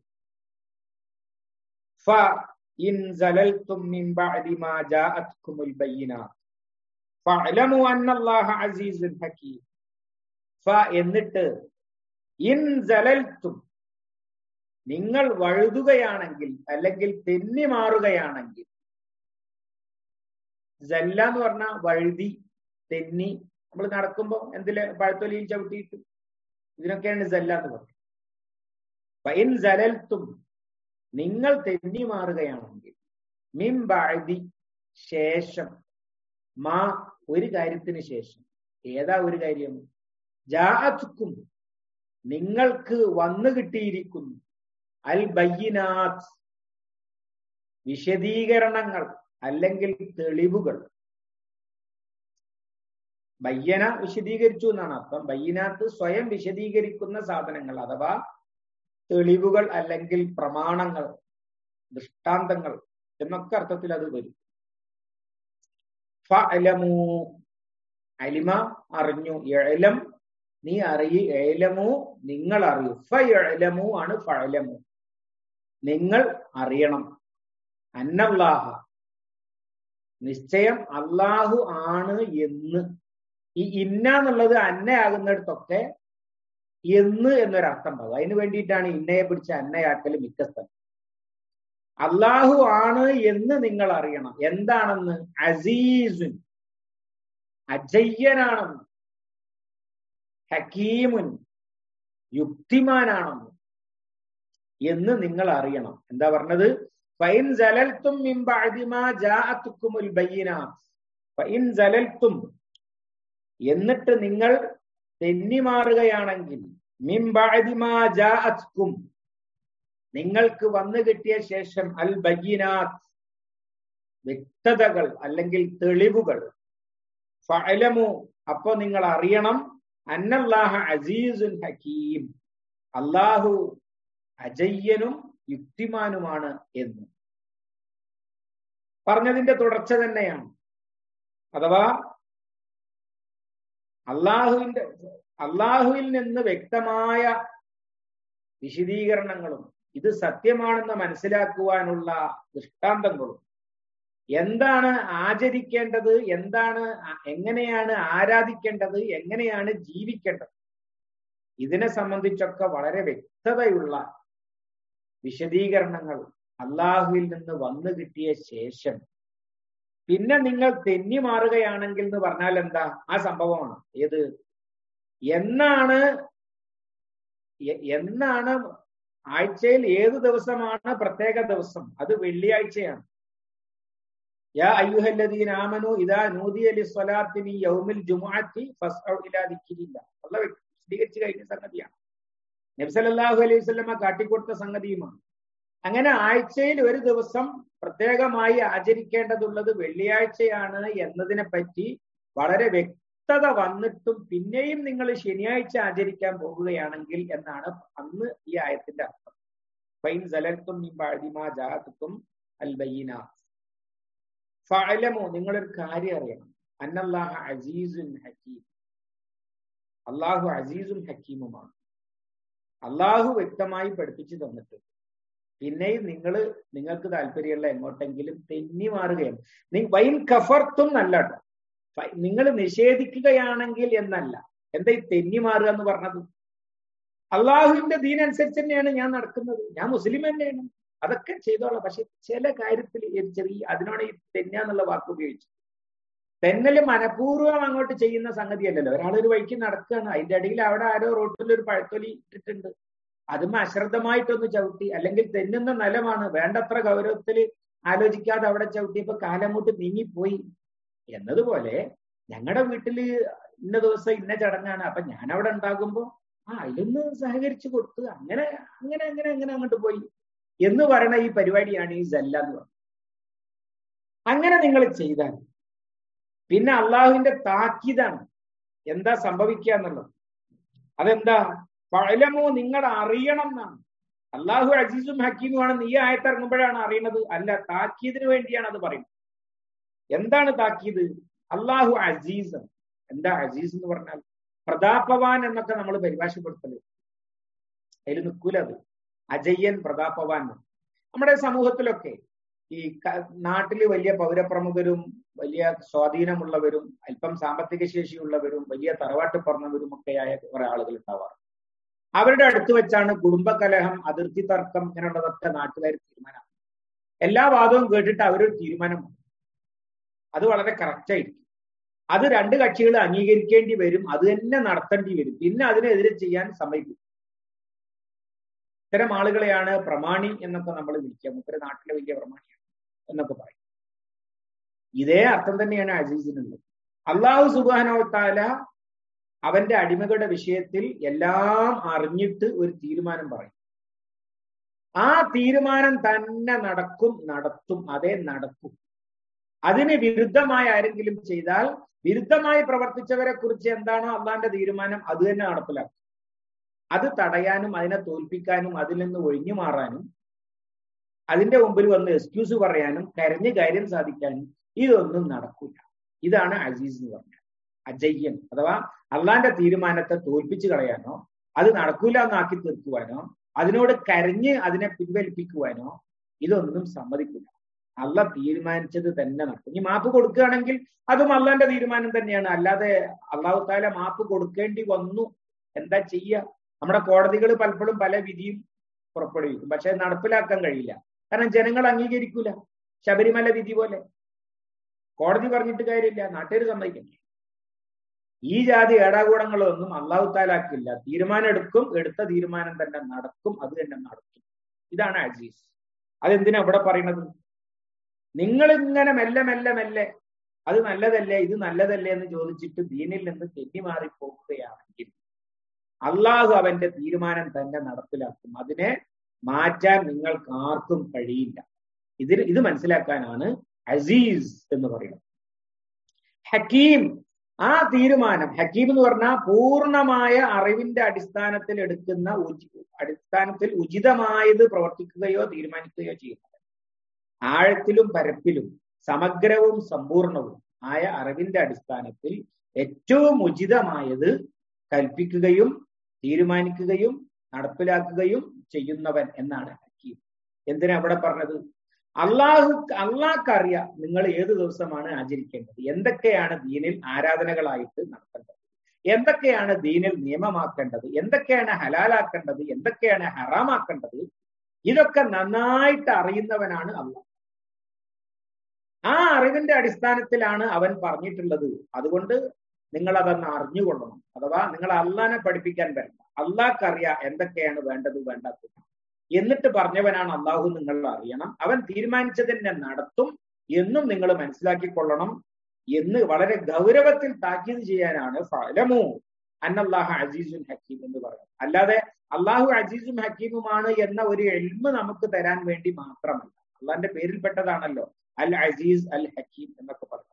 ഫ ഇൻ സലൽതും മിൻ ബഅദി മാ ജാഅത്കുമുൽ ബയ്യിനാത്ത് ഫഅലമു അന്നല്ലാഹ അസീസുൻ ഹകീം. ഫ എന്നിട്ട് ഇൻ സലൽതും, നിങ്ങൾ വഴുതുകയാണെങ്കിൽ അല്ലെങ്കിൽ തെന്നി മാറുകയാണെങ്കിൽ. സല്ല എന്ന് പറഞ്ഞാൽ വഴുതി, തെന്നി. നമ്മൾ നടക്കുമ്പോ എന്തില് പഴത്തൊലിയിൽ ചവിട്ടിയിട്ട്, ഇതിനൊക്കെയാണ് സല്ല എന്ന് പറയുന്നത്. ഫഇൻ സലൽതും, നിങ്ങൾ തെന്നി മാറുകയാണെങ്കിൽ മിൻ ബഅദി ശേഷം, മാ ഒരു കാര്യത്തിന് ശേഷം, ഏതാ ഒരു കാര്യം? ജാഅത്കും നിങ്ങൾക്ക് വന്നു കിട്ടിയിരിക്കുന്നു, അൽ ബയ്യിനാത്ത് വിശദീകരണങ്ങൾ അല്ലെങ്കിൽ തെളിവുകൾ. ബയ്യന വിശദീകരിച്ചു എന്നാണ് അർത്ഥം. ബയ്യിനാത്ത് സ്വയം വിശദീകരിക്കുന്ന സാധനങ്ങൾ അഥവാ തെളിവുകൾ അല്ലെങ്കിൽ പ്രമാണങ്ങൾ, ദൃഷ്ടാന്തങ്ങൾ എന്നൊക്കെ അർത്ഥത്തിൽ അത് വരും. ഫഅലമു അലിമ അറിഞ്ഞു, യഅലം നീ അറിയു, യഅലമു നിങ്ങൾ അറിയൂ, ഫയഅലമു ആണ് ഫഅലമു നിങ്ങൾ അറിയണം, അന്നല്ലാഹ നിശ്ചയം അല്ലാഹു ആണ് എന്ന്. ഈ ഇന്ന എന്നുള്ളത് അന്നയാകുന്നിടത്തൊക്കെ എന്ന് എന്നൊരർത്ഥം ഉണ്ടാവും. അതിന് വേണ്ടിയിട്ടാണ് ഇന്നയെ പിടിച്ച് അന്നയാക്കൽ മിക്ക സ്ഥലം. അല്ലാഹു ആണ് എന്ന് നിങ്ങൾ അറിയണം. എന്താണെന്ന്? അസീസുൻ അജയ്യനാണെന്ന്, ഹക്കീമുൻ യുക്തിമാനാണെന്ന് എന്ന് നിങ്ങൾ അറിയണം. എന്താ പറഞ്ഞത്? ഫൈൻ സലൽതും മിൻ ബഅദി മാ ജാഅതുകുമുൽ ബയ്യിനാത്ത്, ഫൈൻ സലൽതും എന്നിട്ട് നിങ്ങൾ തെന്നിമാറുകയാണെങ്കിൽ, മിൻ ബഅദി മാ ജാഅതുകും നിങ്ങൾക്ക് വന്നു കിട്ടിയ ശേഷം, അൽ ബയ്യിനാത്ത് വ്യക്തതകൾ അല്ലെങ്കിൽ തെളിവുകൾ, ഫഅലമു അപ്പോ നിങ്ങൾ അറിയണം, അന്നല്ലാഹ അസീസുൻ ഹക്കീം അല്ലാഹു അജയ്യനും യുക്തിമാനുമാണ് എന്ന് പറഞ്ഞതിന്റെ തുടർച്ച തന്നെയാണ്. അഥവാ അള്ളാഹുവിന്റെ അള്ളാഹുവിൽ നിന്ന് വ്യക്തമായ വിശദീകരണങ്ങളും ഇത് സത്യമാണെന്ന് മനസ്സിലാക്കുവാനുള്ള ദൃഷ്ടാന്തങ്ങളും, എന്താണ് ആചരിക്കേണ്ടത്, എന്താണ് എങ്ങനെയാണ് ആരാധിക്കേണ്ടത്, എങ്ങനെയാണ് ജീവിക്കേണ്ടത്, ഇതിനെ സംബന്ധിച്ചൊക്കെ വളരെ വ്യക്തതയുള്ള വിശദീകരണങ്ങൾ അള്ളാഹുവിൽ നിന്ന് വന്നു കിട്ടിയ ശേഷം പിന്നെ നിങ്ങൾ തെന്നി മാറുകയാണെങ്കിൽ എന്ന് പറഞ്ഞാൽ എന്താ? ആ സംഭവമാണ്. ഏത്? എന്നാണ് എന്നാണ് ആഴ്ചയിൽ ഏത് ദിവസമാണ് പ്രത്യേക ദിവസം? അത് വെള്ളിയാഴ്ചയാണ്. യാ അയ്യുഹല്ലദീന ആമനു ഇദാ നൂദിയ ലിസ്സലാത്തി മിൻ യൗമിൽ ജുമുഅത്തി ഫസ്ഔ ഇലാ ദിക്രില്ലാഹ്. അല്ലാഹു വിശദീകരിച്ചു കഴിഞ്ഞ സംഗതിയാണ്. നബി സല്ലല്ലാഹു അലൈഹി വസല്ലമ കാട്ടിക്കൊടുത്ത സംഗതിയുമാണ്. അങ്ങനെ ആഴ്ചയിൽ ഒരു ദിവസം പ്രത്യേകമായി ആചരിക്കേണ്ടതുള്ളത് വെള്ളിയാഴ്ചയാണ് എന്നതിനെ പറ്റി വളരെ വ്യക്തത വന്നിട്ടും പിന്നെയും നിങ്ങൾ ശനിയാഴ്ച ആചരിക്കാൻ പോകുകയാണെങ്കിൽ എന്നാണ് അന്ന് ഈ ആയത്തിന്റെ അർത്ഥം. ഫൈൻ സലൽതും മിൻ ബഅദി മാ ജാഅതുകും അൽ ബയ്യിനാത്ത് ഫഅലമു നിങ്ങളൊരു കാര്യം അറിയണം, അന്നല്ലാഹ അസീസുൻ ഹക്കീം അല്ലാഹു അസീസും ഹക്കീമുമാണ്. അല്ലാഹു വ്യക്തമായി പഠിപ്പിച്ചു തന്നിട്ട് പിന്നെയും നിങ്ങൾ നിങ്ങൾക്ക് താല്പര്യമുള്ള എങ്ങോട്ടെങ്കിലും തെന്നി മാറുകയാണ്. വൈൻ കഫർത്തും എന്നല്ല കേട്ടോ, നിങ്ങൾ നിഷേധിക്കുകയാണെങ്കിൽ എന്നല്ല. എന്താ ഈ തെന്നി മാറുക എന്ന് പറഞ്ഞത്? അള്ളാഹുവിന്റെ ദീനനുസരിച്ച് തന്നെയാണ് ഞാൻ നടക്കുന്നത്, ഞാൻ മുസ്ലിം തന്നെയാണ്, അതൊക്കെ ചെയ്തോളാം. പക്ഷെ ചില കാര്യത്തിൽ ചെറിയ അതിനോട് ഈ തെന്ന എന്നുള്ള വാക്ക് ഉപയോഗിച്ചു. തെന്നല് മനഃപൂർവ്വം അങ്ങോട്ട് ചെയ്യുന്ന സംഗതിയല്ലല്ലോ. ഒരാളൊരു വഴിക്ക് നടക്കുകയാണ്, അതിന്റെ അടിയിൽ അവിടെ ആരോ റോട്ടിൽ ഒരു പഴത്തൊലി ഇട്ടിട്ടുണ്ട്, അതും അശ്രദ്ധമായിട്ടൊന്ന് ചവിട്ടി, അല്ലെങ്കിൽ തെന്നുന്ന നിലമാണ്, വേണ്ടത്ര ഗൗരവത്തിൽ ആലോചിക്കാതെ അവിടെ ചവിട്ടിയപ്പോ കാലങ്ങോട്ട് നീങ്ങിപ്പോയി എന്നതുപോലെ ഞങ്ങളുടെ വീട്ടില് ഇന്ന ദിവസം ഇന്ന ചടങ്ങാണ്, അപ്പൊ ഞാൻ അവിടെ ഉണ്ടാകുമ്പോ ആ അതിലൊന്ന് സഹകരിച്ചു കൊടുത്ത് അങ്ങനെ അങ്ങനെ അങ്ങനെ അങ്ങനെ അങ്ങോട്ട് പോയി എന്ന് പറയണ ഈ പരിപാടിയാണ് ഈ സല്ല എന്ന് പറയുന്നത്. അങ്ങനെ നിങ്ങൾ ചെയ്താൽ പിന്നെ അള്ളാഹുവിന്റെ താക്കീതാണ് എന്താ സംഭവിക്കുക എന്നുള്ളത്. അതെന്താ? ഫഅലമു നിങ്ങൾ അറിയണം എന്നാണ്. അള്ളാഹു അസീസും ഹക്കീമുമാണെന്ന് ഈ ആയത്ത് ഇറങ്ങുമ്പോഴാണ് അറിയുന്നത്, അല്ല താക്കീദിന് വേണ്ടിയാണ് അത് പറയുന്നത്. എന്താണ് താക്കീത്? അള്ളാഹു അസീസ്. എന്താ അസീസ് എന്ന് പറഞ്ഞാൽ? പ്രതാപവാൻ എന്നൊക്കെ നമ്മൾ പരിഭാഷപ്പെടുത്തല് അതിൽ നിൽക്കൂല. അത് അജയ്യൻ പ്രതാപവാൻ. നമ്മുടെ സമൂഹത്തിലൊക്കെ ഈ നാട്ടില് വലിയ പൗരപ്രമുഖരും വലിയ സ്വാധീനമുള്ളവരും അല്പം സാമ്പത്തിക ശേഷിയുള്ളവരും വലിയ തറവാട്ട് പറഞ്ഞവരും ഒക്കെയായ കുറെ ആളുകൾ ഉണ്ടാവാറ്. അവരുടെ അടുത്ത് വെച്ചാണ് കുടുംബകലഹം, അതിർത്തി തർക്കം ഇങ്ങനെയുള്ളതൊക്കെ നാട്ടുകാർ തീരുമാനം. എല്ലാ വാദവും കേട്ടിട്ട് അവരൊരു തീരുമാനം, അത് വളരെ കറക്റ്റ് ആയിരിക്കും. അത് രണ്ട് കക്ഷികൾ അംഗീകരിക്കേണ്ടി വരും, അത് തന്നെ നടത്തേണ്ടി വരും. പിന്നെ അതിനെതിരെ ചെയ്യാൻ സമ്മതിക്കും. ഇത്തരം ആളുകളെയാണ് പ്രമാണി എന്നൊക്കെ നമ്മൾ വിളിക്കുക. മൂപ്പര് നാട്ടിലെ വലിയ പ്രമാണിയാണ് എന്നൊക്കെ പറയും. ഇതേ അർത്ഥം തന്നെയാണ് അസീസിനുള്ളത്. അള്ളാഹു സുബ്ഹാനഹു വ തആല അവന്റെ അടിമകളുടെ വിഷയത്തിൽ എല്ലാം അറിഞ്ഞിട്ട് ഒരു തീരുമാനം പറയും. ആ തീരുമാനം തന്നെ നടക്കും, നടത്തും, അതേ നടക്കും. അതിന് വിരുദ്ധമായി ആരെങ്കിലും ചെയ്താൽ വിരുദ്ധമായി പ്രവർത്തിച്ചവരെ കുറിച്ച് എന്താണോ അള്ളാന്റെ തീരുമാനം അത് തന്നെ നടപ്പിലാക്കും. അത് തടയാനും അതിനെ തോൽപ്പിക്കാനും അതിൽ നിന്ന് ഒഴിഞ്ഞു മാറാനും അതിന്റെ മുമ്പിൽ വന്ന് എക്സ്ക്യൂസ് പറയാനും കരഞ്ഞ് കാര്യം സാധിക്കാനും ഇതൊന്നും നടക്കില്ല. ഇതാണ് അസീസ് എന്ന് പറഞ്ഞാൽ. അജയ്യൻ അഥവാ അള്ളാന്റെ തീരുമാനത്തെ തോൽപ്പിച്ചു കളയാനോ അത് നടക്കൂല എന്നാക്കി തീർക്കുവാനോ അതിനോട് കരഞ്ഞ് അതിനെ പിൻവലിപ്പിക്കുവാനോ ഇതൊന്നും സമ്മതിക്കില്ല. അള്ള തീരുമാനിച്ചത് തന്നെ നടക്കും. ഇനി മാപ്പ് കൊടുക്കുകയാണെങ്കിൽ അതും അള്ളാന്റെ തീരുമാനം തന്നെയാണ്. അല്ലാതെ അള്ളാഹു തആല മാപ്പ് കൊടുക്കേണ്ടി വന്നു എന്താ ചെയ്യുക? നമ്മുടെ കോടതികൾ പലപ്പോഴും പല വിധിയും പുറപ്പെടുവിക്കും, പക്ഷെ നടപ്പിലാക്കാൻ കഴിയില്ല. കാരണം ജനങ്ങൾ അംഗീകരിക്കൂല. ശബരിമല വിധി പോലെ കോടതി പറഞ്ഞിട്ട് കാര്യമില്ല, നാട്ടുകാർ സമ്മതിക്കണ്ടേ. ഈ ജാതി ഏടാകൂടങ്ങളൊന്നും അള്ളാഹു തആലാക്കില്ല. തീരുമാനം എടുക്കും, എടുത്ത തീരുമാനം തന്നെ നടക്കും, അത് തന്നെ നടത്തും. ഇതാണ് അസീസ്. അതെന്തിനാ ഇവിടെ പറയുന്നത്? നിങ്ങൾ ഇങ്ങനെ മെല്ലെ മെല്ലെ മെല്ലെ അത് നല്ലതല്ലേ ഇത് നല്ലതല്ലേ എന്ന് ചോദിച്ചിട്ട് ദീനിൽ നിന്ന് തെന്നിമാറി പോകുകയാണെങ്കിൽ അള്ളാഹു അവന്റെ തീരുമാനം തന്നെ നടപ്പിലാക്കും. അതിനെ മാറ്റാൻ നിങ്ങൾക്ക് ആർക്കും കഴിയില്ല. ഇതിൽ ഇത് മനസ്സിലാക്കാനാണ് അസീസ് എന്ന് പറയുന്നത്. ഹക്കീം, ആ തീരുമാനം, ഹക്കീം എന്ന് പറഞ്ഞാൽ പൂർണ്ണമായ അറിവിന്റെ അടിസ്ഥാനത്തിൽ എടുക്കുന്ന അടിസ്ഥാനത്തിൽ ഉചിതമായത് പ്രവർത്തിക്കുകയോ തീരുമാനിക്കുകയോ ചെയ്യുന്നത്. ആഴത്തിലും പരപ്പിലും സമഗ്രവും സമ്പൂർണവും ആയ അറിവിന്റെ അടിസ്ഥാനത്തിൽ ഏറ്റവും ഉചിതമായത് കൽപ്പിക്കുകയും തീരുമാനിക്കുകയും നടപ്പിലാക്കുകയും ചെയ്യുന്നവൻ എന്നാണ് ഹക്കീം. എന്തിനാ അവിടെ പറഞ്ഞത്? അള്ളാഹു അള്ളാഹ്ക്കറിയാം നിങ്ങൾ ഏത് ദിവസമാണ് ആചരിക്കേണ്ടത്, എന്തൊക്കെയാണ് ദീനിൽ ആരാധനകളായിട്ട് നടത്തേണ്ടത്, എന്തൊക്കെയാണ് ദീനിൽ നിയമമാക്കേണ്ടത്, എന്തൊക്കെയാണ് ഹലാലാക്കേണ്ടത്, എന്തൊക്കെയാണ് ഹറാമാക്കേണ്ടത്. ഇതൊക്കെ നന്നായിട്ട് അറിയുന്നവനാണ് അള്ളാഹ്. ആ അറിവിന്റെ അടിസ്ഥാനത്തിലാണ് അവൻ പറഞ്ഞിട്ടുള്ളത്. അതുകൊണ്ട് നിങ്ങൾ അതൊന്ന് അറിഞ്ഞുകൊള്ളണം. അഥവാ നിങ്ങൾ അള്ളാഹിനെ പഠിപ്പിക്കാൻ വരണ്ട, അള്ളാഹ്ക്കറിയാം എന്തൊക്കെയാണ് വേണ്ടത് വേണ്ടാത്തത്. എന്നിട്ട് പറഞ്ഞവനാണ് അള്ളാഹു, നിങ്ങൾ അറിയണം. അവൻ തീരുമാനിച്ചതിനെ നടത്തും എന്നും നിങ്ങൾ മനസ്സിലാക്കിക്കൊള്ളണം എന്ന് വളരെ ഗൗരവത്തിൽ താക്കീത് ചെയ്യാനാണ് ഫഅലമു അന്നല്ലാഹ അസീസുൻ ഹക്കീം എന്ന് പറയുന്നത്. അല്ലാതെ അള്ളാഹു അസീസും ഹക്കീമുമാണ് എന്ന ഒരു ഇൽമ് നമുക്ക് തരാൻ വേണ്ടി മാത്രമല്ല. അള്ളാഹിന്റെ പേരിൽപ്പെട്ടതാണല്ലോ അൽ അസീസ് അൽ ഹക്കീം എന്നൊക്കെ പറഞ്ഞു.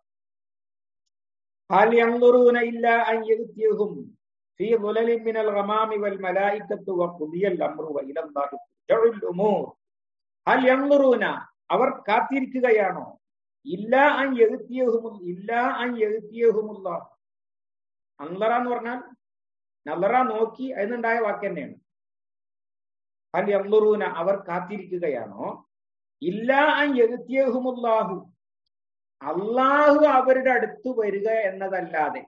ഹൽ യൻദുറൂന ഇല്ലാ അൻ യഅതിയഹും ഫീ ദുലലിൻ മിനൽ ഗമാമി വൽ മലായികത്തു വഖുദിയൽ അംറു വ ഇലല്ലാഹി തുർജഉൽ ഉമൂർ. ഹൽ യൻദുറൂന, അവർ കാത്തിരിക്കുകയാണോ? ഇല്ലാ അൻ യഅതിയഹും, ഇല്ലാ അൻ യഅതിയഹുമുല്ലാഹ്. അൻദറ എന്ന് പറഞ്ഞാൽ നദറ, നോക്കി, അതിനുണ്ടായ വാക്ക് തന്നെയാണ്. ഹൽ യൻദുറൂന, അവർ കാത്തിരിക്കുകയാണോ? ഇല്ലാ അൻ യഅതിയഹുമുല്ലാഹു, അള്ളാഹു അവരുടെ അടുത്ത് വരിക എന്നതല്ലാതെ.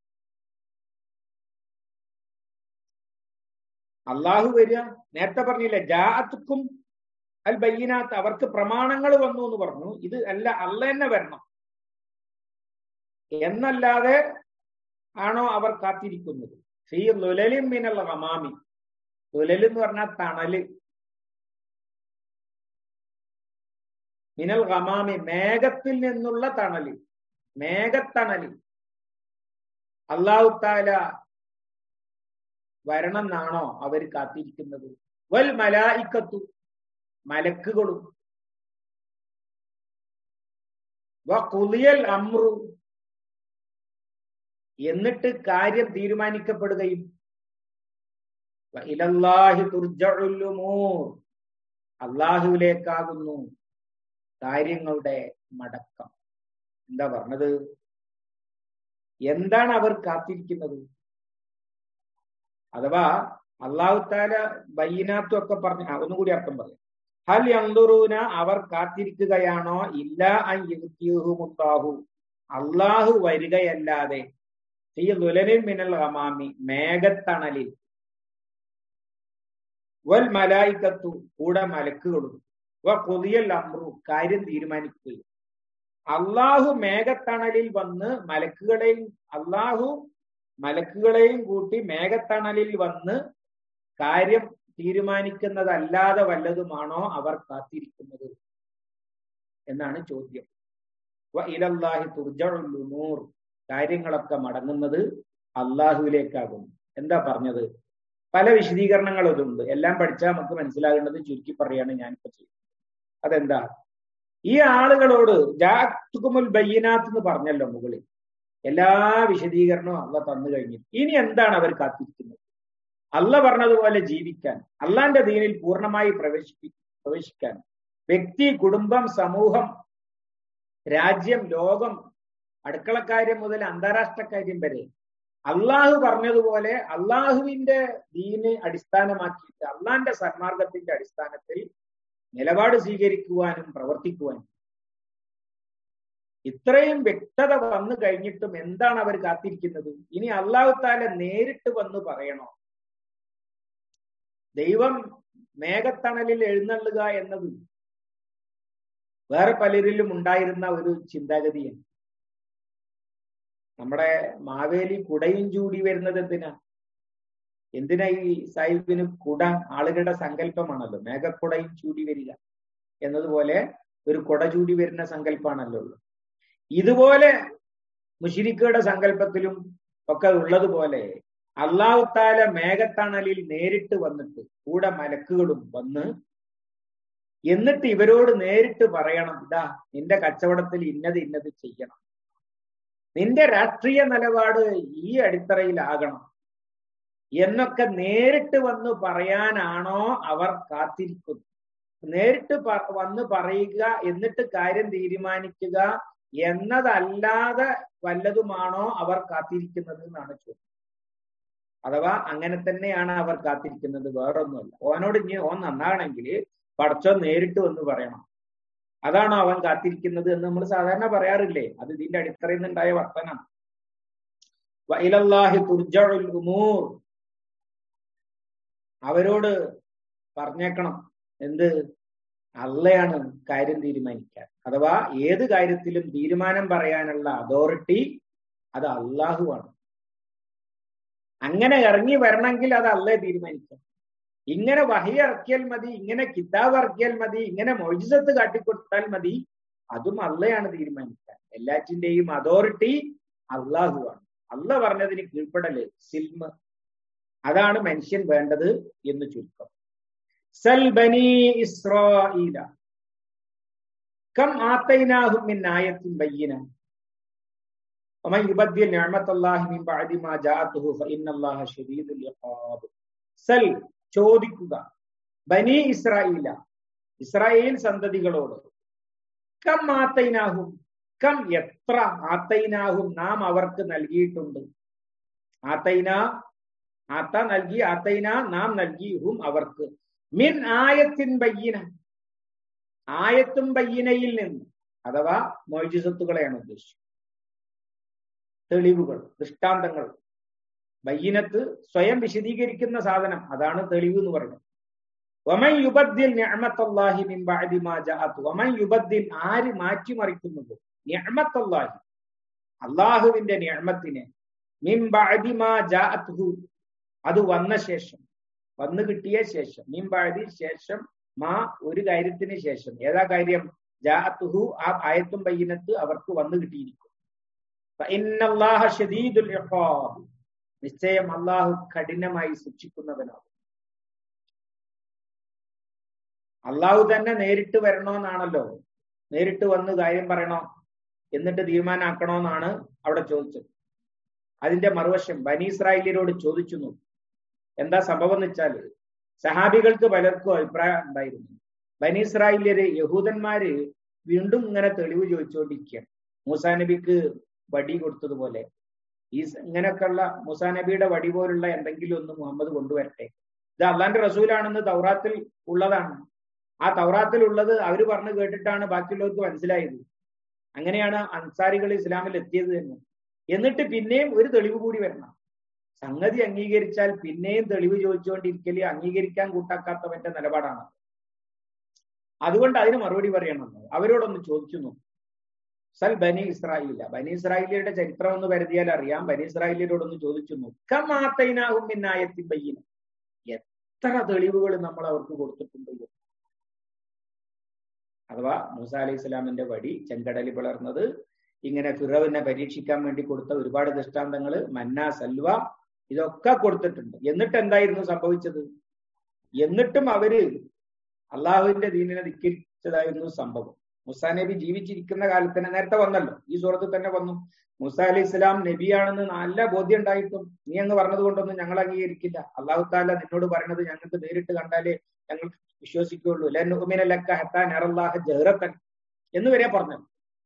അള്ളാഹു വരിക, നേരത്തെ പറഞ്ഞില്ല ജാഅത്തുക്കും അൽ ബയ്യിനാത്ത്, അവർക്ക് പ്രമാണങ്ങൾ വന്നു എന്ന് പറഞ്ഞു. ഇത് അല്ല, അള്ള തന്നെ വരണം എന്നല്ലാതെ ആണോ അവർ കാത്തിരിക്കുന്നത്? ഫീ ളുലലിൻ മിനൽ ഗമാമി, ളുലൽ എന്ന് പറഞ്ഞാൽ തണല്, മിനൽ ഗമാമി മേഘത്തിൽ നിന്നുള്ള തണല്, മേഘത്തണല് അല്ലാഹു തആല വരണം എന്നാണോ അവർ കാത്തിരിക്കുന്നത്? വൽ മലായികത്തു, മലക്കുകളും, വഖുദിയൽ അംറു, എന്നിട്ട് കാര്യം തീരുമാനിക്കപ്പെടുകയും, ഇലല്ലാഹി തുർജഉൽ ഉമൂർ, അള്ളാഹുവിലേക്കാകുന്നു കാര്യങ്ങളുടെ മടക്കം. എന്താ പറഞ്ഞത്? എന്താണ് അവർ കാത്തിരിക്കുന്നത്? അഥവാ അല്ലാഹു തആല ബയ്യിനാത്തും ഒക്കെ പറഞ്ഞ ഒന്നുകൂടി അർത്ഥം പറയാം. ഹൽ യൻദുറൂന, അവർ കാത്തിരിക്കുകയാണോ? ഇല്ലാ അൻ യഅതിയഹുമുല്ലാഹു, അള്ളാഹു വരികയല്ലാതെ, ഫീ ദുലലിൻ മിനൽ ഗമാമി, മേഘത്തണലിൽ, വൽ മലായികത്തു, കൂടെ മലക്കുകളും, വഖുദിയൽ അംറു, കാര്യം തീരുമാനിക്കുകയും. അള്ളാഹു മേഘത്തണലിൽ വന്ന് മലക്കുകളെയും അള്ളാഹു മലക്കുകളെയും കൂട്ടി മേഘത്തണലിൽ വന്ന് കാര്യം തീരുമാനിക്കുന്നതല്ലാതെ വല്ലതുമാണോ അവർ കാത്തിരിക്കുന്നത് എന്നാണ് ചോദ്യം. വ ഇലല്ലാഹി തുർജഉൽ ഉമൂർ, കാര്യങ്ങളൊക്കെ മടങ്ങുന്നത് അള്ളാഹുവിലേക്കാകുന്നു. എന്താ പറഞ്ഞത്? പല വിശദീകരണങ്ങളും ഇതുണ്ട്. എല്ലാം പഠിച്ചാൽ നമുക്ക് മനസ്സിലാകേണ്ടത് ചുരുക്കി പറയാണ് ഞാനിപ്പോ ചെയ്യുന്നത്. അതെന്താ? ഈ ആളുകളോട് ജാഅത്തുകുമുൽ ബയ്യിനാത്ത് എന്ന് പറഞ്ഞല്ലോ മുകളിൽ, എല്ലാ വിശദീകരണവും അള്ളാഹ് തന്നു കഴിഞ്ഞു. ഇനി എന്താണ് അവർ കാത്തിരിക്കുന്നത്? അള്ളാഹ് പറഞ്ഞതുപോലെ ജീവിക്കാൻ, അള്ളാന്റെ ദീനിൽ പൂർണ്ണമായി പ്രവേശിപ്പി പ്രവേശിക്കാൻ വ്യക്തി, കുടുംബം, സമൂഹം, രാജ്യം, ലോകം, അടുക്കളക്കാര്യം മുതൽ അന്താരാഷ്ട്ര കാര്യം വരെ അള്ളാഹു പറഞ്ഞതുപോലെ അള്ളാഹുവിന്റെ ദീന് അടിസ്ഥാനമാക്കിയിട്ട് അള്ളാന്റെ സന്മാർഗത്തിന്റെ അടിസ്ഥാനത്തിൽ നിലപാട് സ്വീകരിക്കുവാനും പ്രവർത്തിക്കുവാനും ഇത്രയും വ്യക്തത വന്നു കഴിഞ്ഞിട്ടും എന്താണ് അവർ കാത്തിരിക്കുന്നത്? ഇനി അള്ളാഹു താല നേരിട്ട് വന്ന് പറയണോ? ദൈവം മേഘത്തണലിൽ എഴുന്നള്ളുക എന്നത് വേറെ പലരിലും ഉണ്ടായിരുന്ന ഒരു ചിന്താഗതിയാണ്. നമ്മുടെ മാവേലി കുടയും ചൂടി വരുന്നത് എന്തിനാ? എന്തിനാ ഈ സാഹിബിന് കുട? ആളുകളുടെ സങ്കല്പമാണല്ലോ മേഘക്കുടയും ചൂടി വരിക എന്നതുപോലെ ഒരു കുട ചൂടി വരുന്ന സങ്കല്പമാണല്ലോ ഉള്ളത്. ഇതുപോലെ മുശ്രിക്കുകളുടെ സങ്കല്പത്തിലും ഒക്കെ ഉള്ളതുപോലെ അല്ലാഹു തആല മേഘത്തണലിൽ നേരിട്ട് വന്നിട്ട് കൂടെ മലക്കുകളും വന്ന് എന്നിട്ട് ഇവരോട് നേരിട്ട് പറയണം, ഇതാ നിന്റെ കച്ചവടത്തിൽ ഇന്നത് ഇന്നത് ചെയ്യണം, നിന്റെ രാഷ്ട്രീയ നിലപാട് ഈ അടിത്തറയിലാകണം എന്നൊക്കെ നേരിട്ട് വന്ന് പറയാനാണോ അവർ കാത്തിരിക്കുന്നത്? നേരിട്ട് വന്ന് പറയുക എന്നിട്ട് കാര്യം തീരുമാനിക്കുക എന്നതല്ലാതെ വല്ലതുമാണോ അവർ കാത്തിരിക്കുന്നത് എന്നാണ് ചോദ്യം. അഥവാ അങ്ങനെ തന്നെയാണ് അവർ കാത്തിരിക്കുന്നത്, വേറൊന്നുമല്ല. ഓനോട് ഇനി ഓൻ നന്നാണെങ്കിൽ പടച്ചോൻ നേരിട്ട് വന്ന് പറയണം, അതാണോ അവൻ കാത്തിരിക്കുന്നത് എന്ന് നമ്മൾ സാധാരണ പറയാറില്ലേ? അത് ഇതിന്റെ അടിത്തറയിൽ നിന്നുണ്ടായ വർത്തനാണ്. വഇലല്ലാഹി തുർജഉൽ ഉമൂർ, അവരോട് പറഞ്ഞേക്കണം എന്ത്? അള്ളയാണ് കാര്യം തീരുമാനിക്കാൻ. അഥവാ ഏത് കാര്യത്തിലും തീരുമാനം പറയാനുള്ള അതോറിറ്റി അത് അള്ളാഹുവാണ്. അങ്ങനെ ഇറങ്ങി വരണമെങ്കിൽ അത് അള്ളയെ തീരുമാനിക്കാം. ഇങ്ങനെ വഹി ഇറക്കിയാൽ മതി, ഇങ്ങനെ കിതാബ് ഇറക്കിയാൽ മതി, ഇങ്ങനെ മൊയ്ജിസത്ത് കാട്ടിക്കൊടുത്താൽ മതി, അതും അള്ളയാണ് തീരുമാനിക്കാൻ. എല്ലാറ്റിന്റെയും അതോറിറ്റി അള്ളാഹുവാണ്. അള്ള പറഞ്ഞതിന് കീഴ്പ്പെടല്, സിൽമ്, അതാണ് മനുഷ്യൻ വേണ്ടത് എന്ന് ചുരുക്കം. സൽ ബനി ഇസ്രാഈല കം ആതൈനാഹും മിൻ ആയത്തിൻ ബയ്യിന വമൻ യുബദ്ദിൽ നിഅമത്തല്ലാഹി മിൻ ബഅദി മാ ജാഅതുഹു ഫഇന്നല്ലാഹ ശദീദുൽ ഇഖാബ്. സൽ, ചോദിക്കുക, ബനി ഇസ്രാഈല, ഇസ്രായേൽ സന്തതികളോട്, കം ആതൈനാഹും, കം എത്ര, ആതൈനാഹും നാം അവർക്ക് നൽകിയിട്ടുണ്ട്. ആതൈന, ആത്ത നൽകി, ആതൈന നാം നൽകി, ഹും അവർക്ക്, മിൻ ആയത്തിൻ ബയ്യിന, ആയത്തും ബയ്യിനയിൽ നിന്ന്, അഥവാ മൊയ്ജിസത്തുകളെയാണ് ഉദ്ദേശിച്ചത്, തെളിവുകൾ, ദൃഷ്ടാന്തങ്ങൾ. ബയ്യിനത്ത് സ്വയം വിശദീകരിക്കുന്ന സാധനം, അതാണ് തെളിവ് എന്ന് പറയുന്നത്. വമൻ യുബദ്ദിൽ നിഅമത്തല്ലാഹി മിൻ ബഅദി മാ ജാഅതു, വമൻ യുബദ്ദിൽ, ആര് മാറ്റിമറിക്കുന്നത്, നിഅമത്തല്ലാഹി, അല്ലാഹുവിന്റെ നിഅമത്തിനെ, മിൻ ബഅദി മാ ജാഅതുഹു, അത് വന്ന ശേഷം, വന്നു കിട്ടിയ ശേഷം, മിൻ ബഅദി ശേഷം, മാ ഒരു കാര്യത്തിന് ശേഷം, ഏതാ കാര്യം? ജാഅതുഹു, ആ ആയത്തും ബയ്യിനത്ത് അവർക്ക് വന്നു കിട്ടിയിരിക്കും. ഫഇന്നല്ലാഹ ശദീദുൽ ഇഖാബ്, നിശ്ചയം അള്ളാഹു കഠിനമായി ശിക്ഷിക്കുന്നവനാകും. അള്ളാഹു തന്നെ നേരിട്ട് വരണോന്നാണല്ലോ, നേരിട്ട് വന്ന് കാര്യം പറയണോ എന്നിട്ട് തീരുമാനാക്കണോന്നാണ് അവിടെ ചോദിച്ചത്. അതിന്റെ മറുവശം ബനി ഇസ്രായേലിയരോട് ചോദിച്ചു. എന്താ സംഭവം എന്ന് വെച്ചാല്, സഹാബികൾക്ക് പലർക്കും അഭിപ്രായം ഉണ്ടായിരുന്നു. ബനി ഇസ്രായേലിയര്, യഹൂദന്മാര് വീണ്ടും ഇങ്ങനെ തെളിവ് ചോദിച്ചുകൊണ്ടിരിക്കുകയാണ്. മൂസാ നബിക്ക് വടി കൊടുത്തതുപോലെ ഈ ഇങ്ങനെയൊക്കെയുള്ള മൂസാ നബിയുടെ വടി പോലുള്ള എന്തെങ്കിലും ഒന്ന് മുഹമ്മദ് കൊണ്ടുവരട്ടെ. ഇത് അള്ളാന്റെ റസൂലാണെന്ന് തൗറാത്തിൽ ഉള്ളതാണ്. ആ തൗറാത്തിൽ ഉള്ളത് അവര് പറഞ്ഞു കേട്ടിട്ടാണ് ബാക്കിയുള്ളവർക്ക് മനസ്സിലായത്. അങ്ങനെയാണ് അൻസാരികൾ ഇസ്ലാമിൽ എത്തിയത് തന്നെ. എന്നിട്ട് പിന്നെയും ഒരു തെളിവ് കൂടി വരണം. സംഗതി അംഗീകരിച്ചാൽ പിന്നെയും തെളിവ് ചോദിച്ചുകൊണ്ടിരിക്കല് അംഗീകരിക്കാൻ കൂട്ടാക്കാത്തവന്റെ നിലപാടാണ്. അതുകൊണ്ട് അതിന് മറുപടി പറയണം. അവരോടൊന്ന് ചോദിച്ചു നോക്കും. സൽ ബനി ഇസ്രായേല, ബനി ഇസ്രായേലിയുടെ ചരിത്രം ഒന്ന് കരുതിയാൽ അറിയാം. ബനി ഇസ്രായേലിയരോടൊന്ന് ചോദിച്ചു നോക്കും. കം ആതൈനാഹും മിൻ ആയത്തിൻ ബയ്യിന, എത്ര തെളിവുകൾ നമ്മൾ അവർക്ക് കൊടുത്തിട്ടുണ്ട്. അഥവാ മൂസ അലൈഹി സ്വലാമിന്റെ വടി ചെങ്കടലിൽ പിളർന്നത്, ഇങ്ങനെ ഫിറൗവിനെ പരീക്ഷിക്കാൻ വേണ്ടി കൊടുത്ത ഒരുപാട് ദൃഷ്ടാന്തങ്ങള്, മന്ന, സൽവ, ഇതൊക്കെ കൊടുത്തിട്ടുണ്ട്. എന്നിട്ട് എന്തായിരുന്നു സംഭവിച്ചത്? എന്നിട്ടും അവര് അള്ളാഹുവിന്റെ ദീനിനെ ധിക്കരിച്ചതായിരുന്നു സംഭവം. മൂസാ നബി ജീവിച്ചിരിക്കുന്ന കാലത്ത് തന്നെ നേരത്തെ വന്നല്ലോ, ഈ സൂറത്തിൽ തന്നെ വന്നു. മൂസ അലൈഹി സ്വലാം നബിയാണെന്ന് നല്ല ബോധ്യം ഉണ്ടായിട്ടും നീ അങ്ങ് പറഞ്ഞത് കൊണ്ടൊന്നും ഞങ്ങൾ അംഗീകരിക്കില്ല. അള്ളാഹു താല നിന്നോട് പറയുന്നത് ഞങ്ങൾക്ക് നേരിട്ട് കണ്ടാലേ ഞങ്ങൾ വിശ്വസിക്കുകയുള്ളൂ. എന്ന് വരെ പറഞ്ഞു.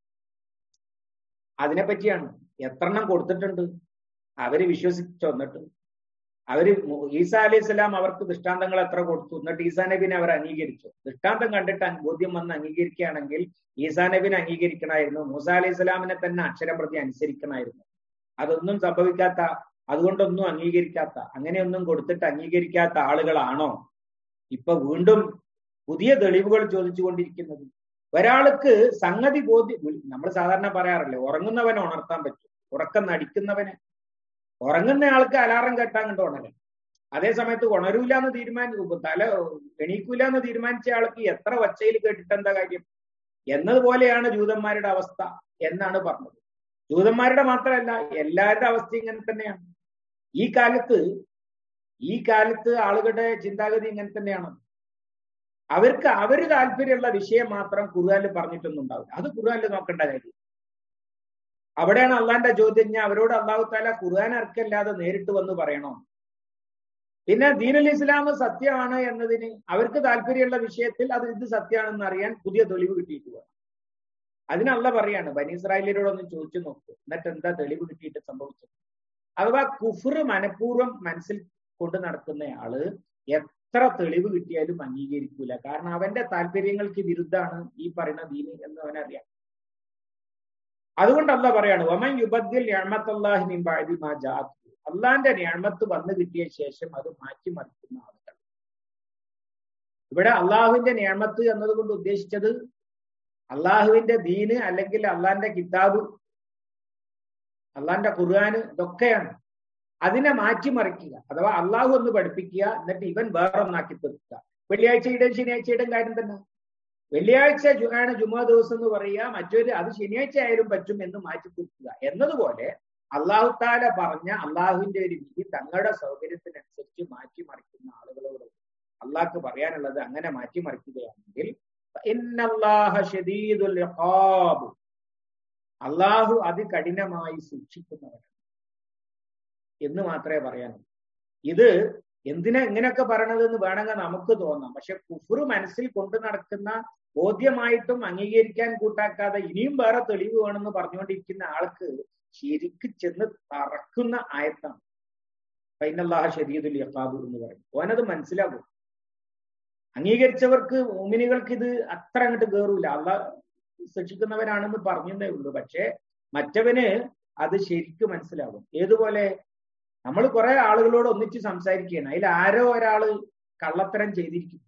അതിനെ പറ്റിയാണ്. എത്രണ്ണം കൊടുത്തിട്ടുണ്ട് അവര് വിശ്വസിച്ചു. എന്നിട്ട് അവര് ഈസാ അലൈഹി സ്വലാം അവർക്ക് ദൃഷ്ടാന്തങ്ങൾ എത്ര കൊടുത്തു? എന്നിട്ട് ഈസാ നബിനെ അവർ അംഗീകരിച്ചു. ദൃഷ്ടാന്തം കണ്ടിട്ട് ബോധ്യം വന്ന് അംഗീകരിക്കുകയാണെങ്കിൽ ഈസാ നബിനെ അംഗീകരിക്കണമായിരുന്നു, മൂസ അലൈഹി സ്വലാമിനെ തന്നെ അക്ഷരം പ്രതി അനുസരിക്കണമായിരുന്നു. അതൊന്നും സംഭവിക്കാത്ത, അതുകൊണ്ടൊന്നും അംഗീകരിക്കാത്ത, അങ്ങനെയൊന്നും കൊടുത്തിട്ട് അംഗീകരിക്കാത്ത ആളുകളാണോ ഇപ്പൊ വീണ്ടും പുതിയ തെളിവുകൾ ചോദിച്ചുകൊണ്ടിരിക്കുന്നത്? ഒരാൾക്ക് സംഗതി ബോധ്യം, നമ്മൾ സാധാരണ പറയാറില്ലേ, ഉറങ്ങുന്നവനെ ഉണർത്താൻ പറ്റും, ഉറക്കം നടിക്കുന്നവനെ. ഉറങ്ങുന്ന ആൾക്ക് അലാറം കേട്ടാൻ കണ്ട് ഉണരാൻ. അതേ സമയത്ത് ഉണരൂല എന്ന് തീരുമാനിക്കും, തല എണീക്കൂല എന്ന് തീരുമാനിച്ച ആൾക്ക് എത്ര ഒച്ചയിൽ കേട്ടിട്ട് എന്താ കാര്യം എന്നതുപോലെയാണ് ജൂതന്മാരുടെ അവസ്ഥ എന്നാണ് പറഞ്ഞത്. ജൂതന്മാരുടെ മാത്രമല്ല, എല്ലാവരുടെ അവസ്ഥ ഇങ്ങനെ തന്നെയാണ്. ഈ കാലത്ത് ഈ കാലത്ത് ആളുകളുടെ ചിന്താഗതി ഇങ്ങനെ തന്നെയാണ്. അവർക്ക് അവര് താല്പര്യമുള്ള വിഷയം മാത്രം ഖുർആനിൽ പറഞ്ഞിട്ടൊന്നും ഉണ്ടാവില്ല. അത് ഖുർആനിൽ നോക്കേണ്ട കാര്യം. അവിടെയാണ് അള്ളാന്റെ ചോദ്യം. ഞാൻ അവരോട് അള്ളാഹു താല ഖുർആൻ ഇറക്കല്ലാതെ നേരിട്ട് വന്ന് പറയണോ? പിന്നെ ദീനുൽ ഇസ്ലാം സത്യമാണ് എന്നതിന് അവർക്ക് താല്പര്യമുള്ള വിഷയത്തിൽ അത് ഇത് സത്യമാണെന്ന് അറിയാൻ പുതിയ തെളിവ് കിട്ടിയിട്ട് വേണം. അതിന് അള്ളാഹ് പറയാണ്, ബനി ഇസ്രായേലിനോടൊന്ന് ചോദിച്ചു നോക്കൂ, എന്നിട്ട് എന്താ തെളിവ് കിട്ടിയിട്ട് സംഭവിച്ചത്? അഥവാ കുഫ്ർ മനഃപൂർവ്വം മനസ്സിൽ കൊണ്ട് നടക്കുന്നയാള് എത്ര തെളിവ് കിട്ടിയാലും അംഗീകരിക്കൂല. കാരണം അവന്റെ താല്പര്യങ്ങൾക്ക് വിരുദ്ധാണ് ഈ പറയുന്ന ദീന് എന്ന് അവനറിയാം. അതുകൊണ്ട് അള്ളാഹ് പറയാണ്, വമൻ യുബദ്ദിൽ നിഅമത്തല്ലാഹി മിൻ ബഅദി മാ ജാഅത്ഹു, അള്ളാന്റെ നിഅമത്ത് വന്നു കിട്ടിയ ശേഷം അത് മാറ്റിമറിക്കുന്ന ആളുകൾ. ഇവിടെ അള്ളാഹുവിന്റെ നിഅമത്ത് എന്നതുകൊണ്ട് ഉദ്ദേശിച്ചത് അള്ളാഹുവിന്റെ ദീന്, അല്ലെങ്കിൽ അള്ളാന്റെ കിതാബ്, അള്ളാന്റെ ഖുർആന്, ഇതൊക്കെയാണ്. അതിനെ മാറ്റിമറിക്കുക, അഥവാ അള്ളാഹു ഒന്ന് പഠിപ്പിക്കുക, എന്നിട്ട് ഇവൻ വേറൊന്നാക്കി തീർക്കുക. വെള്ളിയാഴ്ചയുടെയും ശനിയാഴ്ചയുടെയും കാര്യം തന്നെ. വെള്ളിയാഴ്ച ആണ് ജുമാ ദിവസം എന്ന് പറയുക, മറ്റൊരു അത് ശനിയാഴ്ച ആയാലും പറ്റും എന്ന് മാറ്റി തീർക്കുക എന്നതുപോലെ അള്ളാഹു താല പറഞ്ഞ അള്ളാഹുവിന്റെ ഒരു വിധി തങ്ങളുടെ സൗകര്യത്തിനനുസരിച്ച് മാറ്റിമറിക്കുന്ന ആളുകളോട് അള്ളാഹ്ക്ക് പറയാനുള്ളത്, അങ്ങനെ മാറ്റിമറിക്കുകയാണെങ്കിൽ അള്ളാഹു അതികഠിനമായി ശിക്ഷിക്കുന്നവരാണ് എന്ന് മാത്രമേ പറയാനുള്ളൂ. ഇത് എന്തിനാ ഇങ്ങനെയൊക്കെ പറയണതെന്ന് വേണമെങ്കിൽ നമുക്ക് തോന്നാം. പക്ഷെ കുഫ്ർ മനസ്സിൽ കൊണ്ടു നടക്കുന്ന, ബോധ്യമായിട്ടും അംഗീകരിക്കാൻ കൂട്ടാക്കാതെ ഇനിയും വേറെ തെളിവ് വേണമെന്ന് പറഞ്ഞുകൊണ്ടിരിക്കുന്ന ആൾക്ക് ശരിക്ക് ചെന്ന് തറക്കുന്ന ആയത്താണ് ഫൈനല്ലാഹ ശദീദുൽ ഇഖാബ് എന്ന് പറയും. ഓനത് മനസ്സിലാകും. അംഗീകരിച്ചവർക്ക്, മുഅ്മിനുകൾക്ക് ഇത് അത്ര അങ്ങോട്ട് കയറൂല. അള്ളാഹ് ശിക്ഷിക്കുന്നവനാണെന്ന് പറഞ്ഞതേ ഉള്ളൂ. പക്ഷെ മറ്റവന് അത് ശരിക്കും മനസ്സിലാകും. ഏതുപോലെ നമ്മൾ കുറെ ആളുകളോട് ഒന്നിച്ച് സംസാരിക്കുകയാണ്, അതിൽ ആരോ ഒരാള് കള്ളത്തരം ചെയ്തിരിക്കും.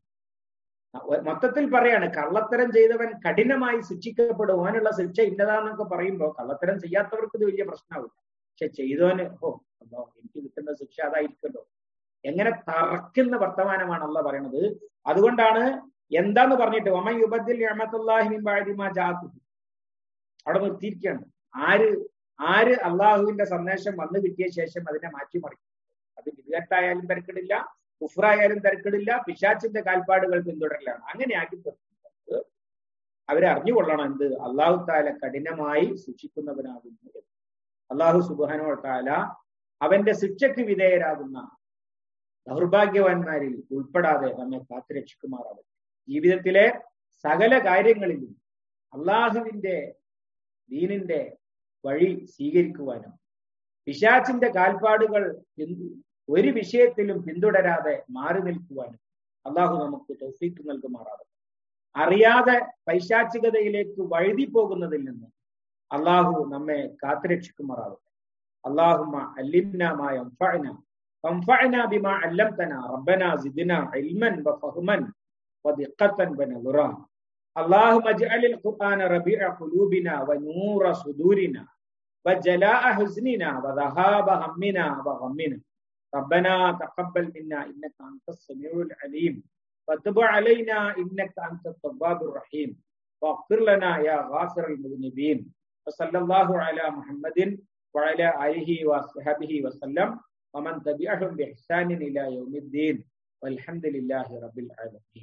മൊത്തത്തിൽ പറയാണ്, കള്ളത്തരം ചെയ്തവൻ കഠിനമായി ശിക്ഷിക്കപ്പെടും, അവനുള്ള ശിക്ഷ ഇന്നതാന്നൊക്കെ പറയുമ്പോൾ കള്ളത്തരം ചെയ്യാത്തവർക്ക് ഇത് വലിയ പ്രശ്നമാവില്ല. പക്ഷെ ചെയ്തവന് ഓ അല്ലോ എനിക്ക് കിട്ടുന്ന ശിക്ഷ അതായിരിക്കല്ലോ, എങ്ങനെ തറക്കുന്ന വർത്തമാനമാണ് അള്ളാഹ് പറയണത്. അതുകൊണ്ടാണ് എന്താന്ന് പറഞ്ഞിട്ട് വമൻ യുബദ്ദിൽ നിഅമത്തല്ലാഹി മിൻ ബഅദി മാ ജാഅത്ഹു അവിടെ നിർത്തിയിരിക്കുകയാണ്. ആര് ആര് അള്ളാഹുവിന്റെ സന്ദേശം വന്നു കിട്ടിയ ശേഷം അതിനെ മാറ്റിമറിക്കും. അത് വിദഗ്ധായാലും തിരക്കിടില്ല, കുഫ്രായാലും തിരക്കിടില്ല, പിശാച്ചിന്റെ കാൽപ്പാടുകൾ പിന്തുടരലാണ്. അങ്ങനെ ആക്കി തീർക്കുന്നത് അവരെ അറിഞ്ഞുകൊള്ളണം എന്ത്, അള്ളാഹു താല കഠിനമായി ശിക്ഷിക്കുന്നവനാകുന്നു. അള്ളാഹു സുബ്ഹാനഹു വ തആല അവന്റെ ശിക്ഷയ്ക്ക് വിധേയരാകുന്ന ദൗർഭാഗ്യവാന്മാരിൽ ഉൾപ്പെടാതെ നമ്മെ കാത്തുരക്ഷിക്കുമാറാവും. ജീവിതത്തിലെ സകല കാര്യങ്ങളിലും അള്ളാഹുവിന്റെ ദീനിന്റെ വഴി സ്വീകരിക്കുവാനും പിശാച്ചിന്റെ കാൽപ്പാടുകൾ ഒരു വിഷയത്തിലും പിന്തുടരാതെ മാറി നിൽക്കുവാനും അള്ളാഹു നമുക്ക് തൗഫീഖ് നൽകുമാറാവും. അറിയാതെ പൈശാചികതയിലേക്ക് വഴുതി പോകുന്നതിൽ നിന്ന് അള്ളാഹു നമ്മെ കാത്തുരക്ഷിക്കുമാറാവും. അല്ലാഹുമ്മ അല്ലിംനാ മാ യൻഫഅനാ വൻഫഅനാ ബിമാ അല്ലംതനാ റബ്ബനാ സിദ്നാ ഇൽമൻ വഫഹ്മൻ വദിഖ്ഖതൻ വനദറാ. اللهم اجعل القرآن ربيع قلوبنا ونور صدورنا وجلاء حزننا وذهاب همنا وغمنا ربنا تقبل منا إنك أنت السميع العليم وتب علينا إنك أنت التواب الرحيم واغفر لنا يا غافر المذنبين وصلى الله على محمد وعلى آله وصحبه وسلم ومن تبعهم بإحسان إلى يوم الدين والحمد لله رب العالمين.